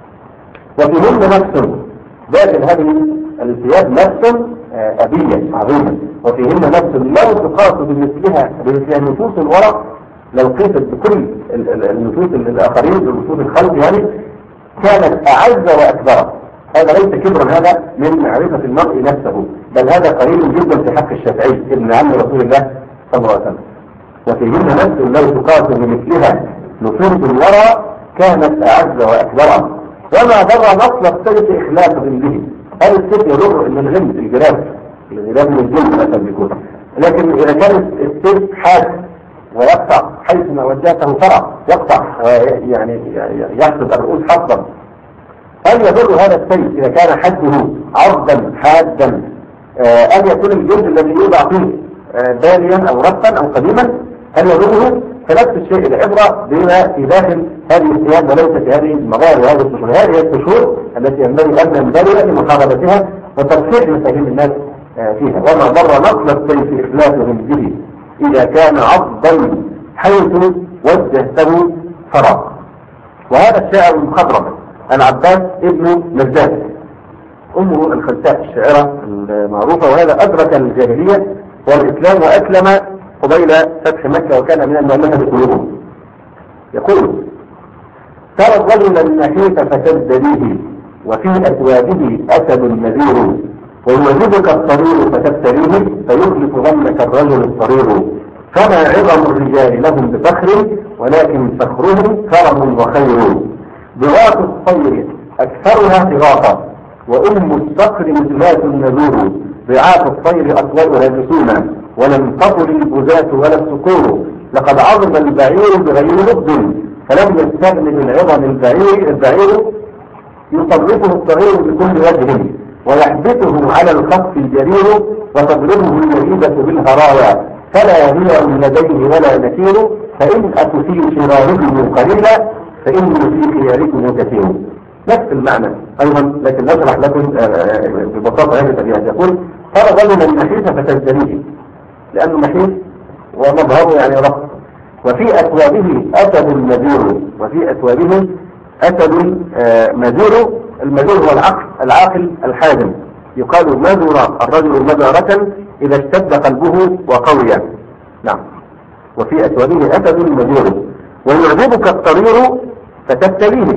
وفيهن نفس لكن هذه الثياب نفس أبية عظيمة، وفيهن نفس لو تقاس بمثلها نفوس الورق، لو قيست بكل النفوس الآخرين بنفوس الخلق يعني كانت أعز وأكبر. هذا ليس كبرا، هذا من معرفة المرء نفسه، بل هذا قليل جدا في حق الشافعي ابن عم رسول الله صلى الله عليه وسلم. وفيهن نفس لو تقاس بمثلها نفوس الورى كانت أعز وأكبر، وما ضر نصل السيف إخلاف به. هذا السيف يضر ان الغمد الجراف من الجلد مثلا بيكون، لكن إذا كان السيف حاد ويقطع حيث ما وجهته فرع يقطع ويعني يحسب الرؤوس حصا، هل يضر هذا السيف إذا كان حده عرضا حادا أن يكون الجلد الذي يوضع فيه باليا أو رفا أو قديما هل يضره؟ فنفس الشيء العبرة بما في داخل هذه الثياب وليس في هذه المظاهر وهذه القشور. هذه القشور التي ينبغي أن ننبغي لمحاربتها وترفيع مفاهيم الناس فيها. وما ضر نقل السيف إخلاصهم به إذا كان عضا حيث وجهته فراغ. وهذا الشاعر المخضرم العباس ابن مرداد، أمه الخلساء الشاعرة المعروفة، وهذا أدرك الجاهلية والإسلام وأسلم قبيل فتح مكة وكان من المؤمنة بقلوبهم. يقول ترى الرجل النحيف فتبد به وفي أثوابه أسد نذير، ويوجدك الصرير فتبتليه فيخلف ظنك الرجل الصرير، فما عظم الرجال لهم بفخر ولكن فخرهم كرم وخير. ضغاث الطير أكثرها ضغاثا وأم الصقر مثلات النذور، ضعاف الطير أطولها جسوما ولم تطل البزاة ولا الصقور، لقد عظم البعير بغير لب فلم يستغن بالعظم البعير يصرفه الصغير بكل وجه ويحبسه على الخف الجرير وتضربه الجريدة بالهرايا، فلا هي لديه ولا نكير، فإن أك في شراركم قليلا فإن في خياركم كثير. نفس المعنى أيضا لكن نشرح لكم ببساطة هذه الأبيات. يقول ترى رجلا النحيف فتزدريه لأنه نحيف ومظهره يعني رفض، وفي أثوابه أسد مذير، وفي أثوابه أسد مذير. المذير هو العاقل الحازم، يقال مذر الرجل مذرة إذا اشتد قلبه وقويا. نعم. وفي أثوابه أسد مذير ويعجبك الطرير فتبتليه.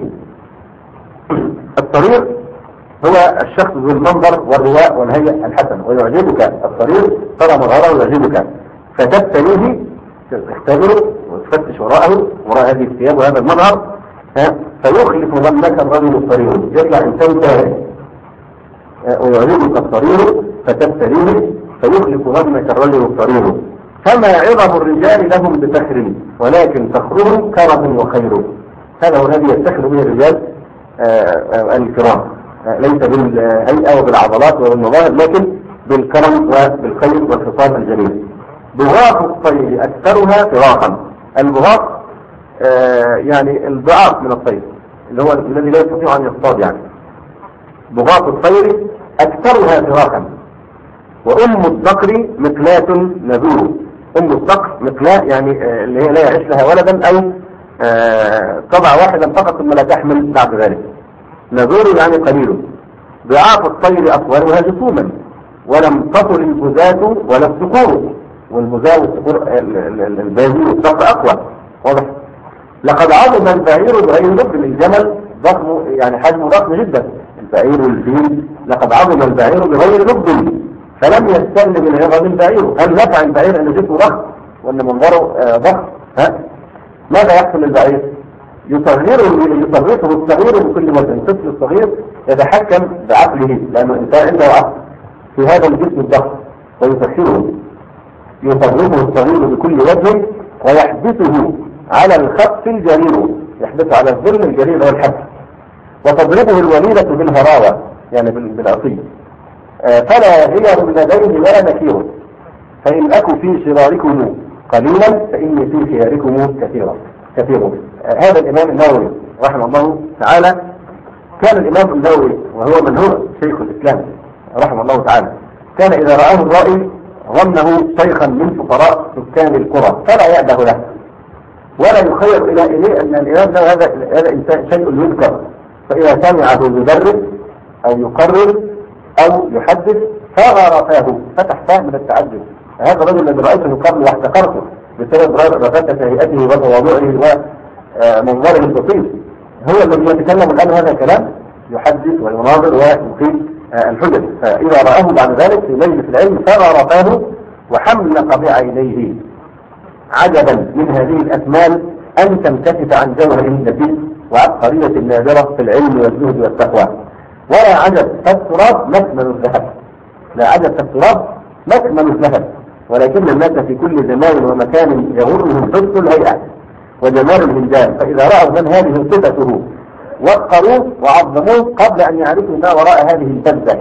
الطرير هو الشخص ذو المنظر والرواء والهيئة الحسنة، ويعجبك الطرير ترى مظهره ويعجبك فتبتليه، تختبره وتفتش وراءه وراء هذه الثياب وهذا المظهر فيخلف ظنك الرجل الصرير، يطلع إنسان تارك ويعجبك الصرير فتبتليه فيخلف ظنك الرجل الصرير. فما عظم الرجال لهم بفخر ولكن فخرهم كرم وخير. هذا هو الذي يفتخر به الرجال الكرام، ليس بالهيئة وبالعضلات وبالمظاهر لكن بالكرم وبالخير والخصال الجميل. بغاث الطير أكثرها فراقا. البغاث يعني الضعاف من الطير اللي هو الذي لا يستطيع أن يصطاد يعني. بغاث الطير أكثرها فراقا. وأم الصقر مقلاة نذور. أم الصقر مقلاة يعني اللي هي لا يعيش لها ولدا أو طبع واحدا فقط ثم لا تحمل بعد ذلك. نذور يعني قليل. ضعاف الطير أطولها جسوما ولم تصل البزاة ولا الصقور. والبزاة والصقور البازي والصقر أقوى واضح. لقد عظم البعير بغير لب. الجمل ضخم يعني حجمه ضخم جدا. البعير والفيل لقد عظم البعير بغير لب فلم يستلم العظم البعير. هل نفع البعير أن جسمه ضخم وأن منظره ضخم؟ ماذا يحصل للبعير؟ يصرفه الصغير بكل وجه. الطفل الصغير يتحكم بعقله لأنه الإنسان عنده عقل في هذا الجسم الضخم ويسخره. يصرفه الصغير بكل وجه ويحبسه على الخط الجرير. يحبسه على الظل الجرير والحبس. وتضربه الوليدة بالهراوة يعني بالعصي. فلا غير لديه ولا نكير. فإن أكو في شراركم قليلا فإني في خياركم كثيرا. هذا الإمام النووي رحمه الله تعالى. كان الإمام النووي وهو من هو شيخ الإسلام رحمه الله تعالى كان إذا رآه الرائي ظنه شيخا من فقراء سكان القرى فلا يأبه له ولا يخير إليه أن الإمام له هذا إنسان شيء يذكر. فإذا سمعه يدرس أو يقرر أو يحدث فغر فاه فتح فاه من التعجب. هذا الرجل الذي رأيته قبل واحتقرته بسبب رفاقة هيئته وتواضعه ومنظره البسيط هو الذي يتكلم الآن هذا الكلام يحدث ويناظر ويقيم الحجج. فإذا رآه بعد ذلك في مجلس العلم فغر فاه وحملق بعينيه. عجبا من هذه الأثمان أن تنكشف عن جوهر النبي وعبقرية نادرة في العلم والزهد والتقوى. ولا عجب فالتراب مكمن الذهب. لا عجب فالتراب مكمن الذهب. ولكن الناس في كل زمان ومكان يغرهم حسن الهيئة وجمال الهندام. فإذا رأوا من هذه صفته وقروه وعظموه قبل أن يعرفوا ما وراء هذه البذة.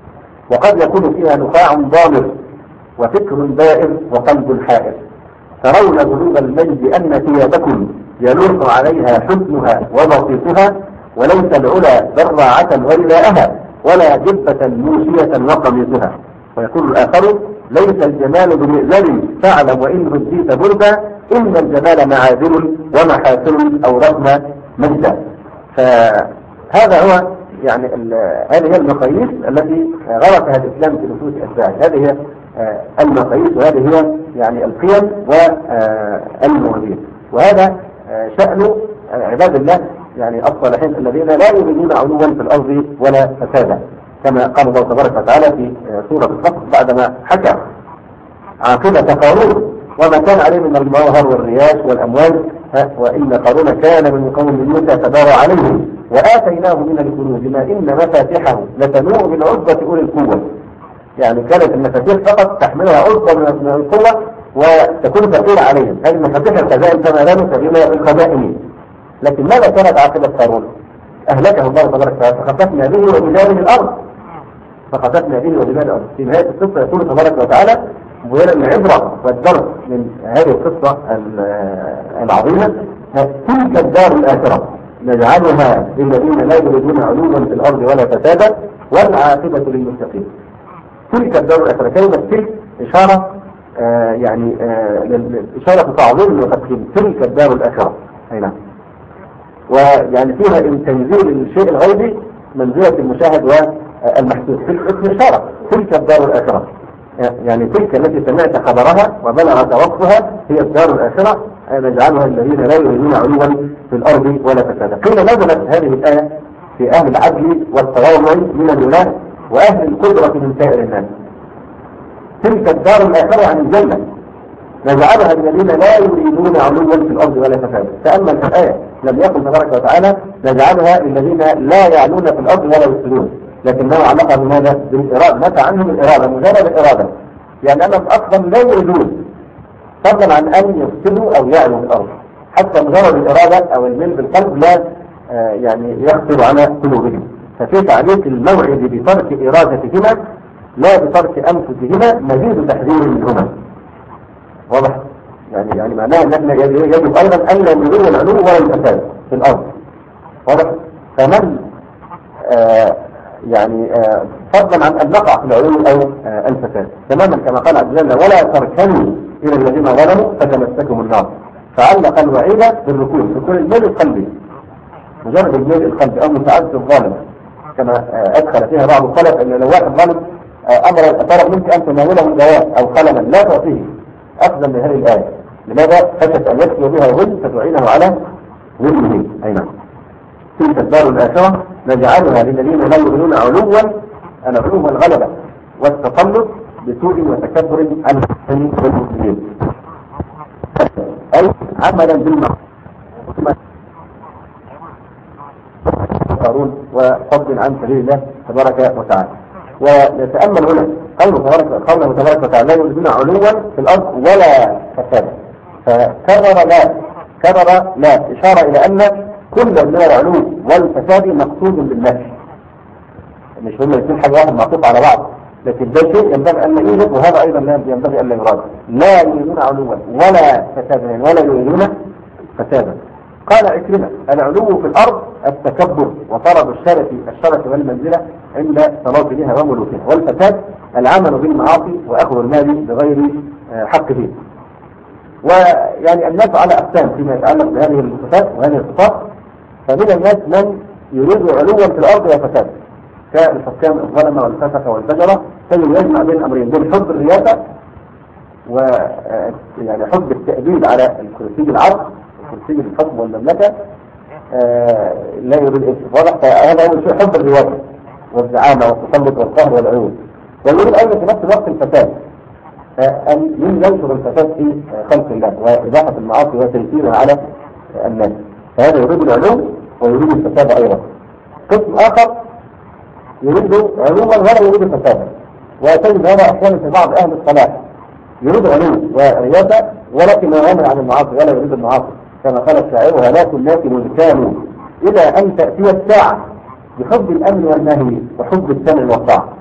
وقد يكون فيها نخاع ضامر وفكر بائر وقلب حائر. ترون قلوب المجد أن ثيابكم يلوح عليها حسنها وبسيطها وليس العلا ذراعة ورداءها ولا جبة موشية وقميصها. ويقول الآخر ليس الجمال بمئذل فاعلم وإن رديت بردا إن الجمال معادل ومحاسن أو رغم مجدا. فهذا هو يعني هذه هي المقاييس التي غرسها الإسلام في نفوس أتباعه. هذه هي المقاييس وهذه هي يعني القيم والمواضيع. وهذا شأن عباد الله يعني الصالحين الذين لا يريدون علوا في الأرض ولا فسادا كما قال الله تبارك وتعالى في سورة الصف بعدما حكى عاقبة قارون وما كان عليه من المظهر والرياش والأموال. وإن قارون كان من قوم موسى فبار عليهم وآتيناه من الكنوز ما إن مفاتحه لتنوء بالعصبة أولي القوة. يعني كانت المفاتيح فقط تحملها عصبة من القوة وتكون ثقيلة عليهم. هذه المفاتيح الخزائن كما لا نسميها بالخزائن. لكن ماذا كانت عاقبة قارون؟ أهلكه الله تبارك وتعالى فخسفنا به وبداره الأرض. فخسفنا به وبداره الأرض. في نهاية القصة يقول تبارك وتعالى ويرى العبرة والدرس من هذه القصة العظيمة تلك الدار الآخرة نجعلها للذين لا يريدون علوا في الأرض ولا فسادا والعاقبة للمتقين. تلك الدار الآخرة كلمة تلك إشارة يعني إشارة تعظيم وتقديم. تلك الدار الآخرة أي نعم. ويعني فيها تنزيل الشيء الغيبي منزلة المشاهد والمحسوس. اسم إشارة تلك الدار الآخرة يعني تلك التي سمعت خبرها وبلغت وصفها هي الدار الآخرة نجعلها الذين لا يريدون علوا في الأرض ولا فسادا. قيل نزلت هذه الآية في أهل العدل والتواضع من الولاة وأهل القدرة من سائر الناس. تلك الدار الآخرة عن الجنة نجعلها للذين لا يريدون علوا في الأرض ولا فسادا. تأمل في الآية، لم يقل تبارك وتعالى نجعلها للذين لا يعلون في الأرض ولا يفسدون، لكنه علقها بماذا؟ بالإرادة. متى عنهم الإرادة؟ مجرد الإرادة، يعني أنهم أصلا لا يريدون، فضلا عن أن يفسدوا أو يعلوا في الأرض. حتى مجرد الإرادة أو الميل بالقلب لا يعني يخطر على قلوبهم. ففي تعليق الموعد بترك إرادتهما لا بترك أنفسهما مزيد تحذير منهما. واضح؟ يعني معناه أن احنا يجب أيضا أن لا نريد العلو ولا الفساد في الأرض. واضح؟ فمن فضلا عن أن نقع في العلو أو الفساد تماما كما قال عبد الله ولا تركنوا إلى الذين ظلموا فتمسكهم النار. فعلق الوعيد بالركون، ركون الميل القلبي، مجرد الميل القلبي أو مساعدة الظالم، كما أدخل فيها بعض الخلف أن لو واحد ظالم أمر طلب منك أن تناوله دواء أو قلما لا تعطيه أخذا من هذه الآية. لماذا؟ خشيت أن يكفي بها ظلم فتعينه على ظلمه. أي نعم. تلك الدار الآخرة نجعلها للذين لا يؤمنون علوا، العلو والغلبة والتسلط بسوء وتكبر عن المسلمين، أي عملا بالمعروف وفضل عن سبيل الله تبارك وتعالى. ونتأمل هنا قوله تبارك وتعالى لا يريدون علوا في الأرض ولا فسادا، فكرر لا إشارة إلى أن كل من العلو والفساد مقصود بالنفي، مش هم الاثنين حاجة واحد معطوف على بعض، لكن ده شيء ينبغي أن يوجد وهذا أيضا ينبغي أن لا يراد. لا يريدون علوا ولا فسادا ولا يريدون فسادا. قال عكرمة العلو في الأرض التكبر وطلب الشرف والمنزلة عند سلاطينها وملوكها، والفساد العمل بالمعاصي وأخذ المال بغير حق فيه. ويعني الناس على أقسام فيما يتعلق بهذه الصفات وهذه الصفات. فمن الناس من يريد علوا في الأرض وفساد كالحكام الظلمة والفسقة والفجرة، فيجمع بين الأمرين، بين حب الرياسة ويعني حب التأبيد على الكرسي العرض كرسي الحكم والمملكة، لا يريد إيه واضح. فهذا هو شيء حب الرياسة والزعامة والتسلط والقهر والعيون، ويريد أيضا في نفس الوقت الفساد، أن ينشر الفساد في خلق الله وإباحة المعاصي وتيسيرها على الناس. فهذا يريد العلو ويريد الفساد أيضا. قسم آخر يريد علوا ولا يريد فسادا، وتجد هذا أحيانا في بعض أهل الصلاح يريد علو ورياسة ولكن يغني عن المعاصي ولا يريد المعاصي، كما قال الشاعر هلاك الناس من كانوا إلى أن تأتي الساعة بحب الأمن والنهي وحب السمع والطاعة.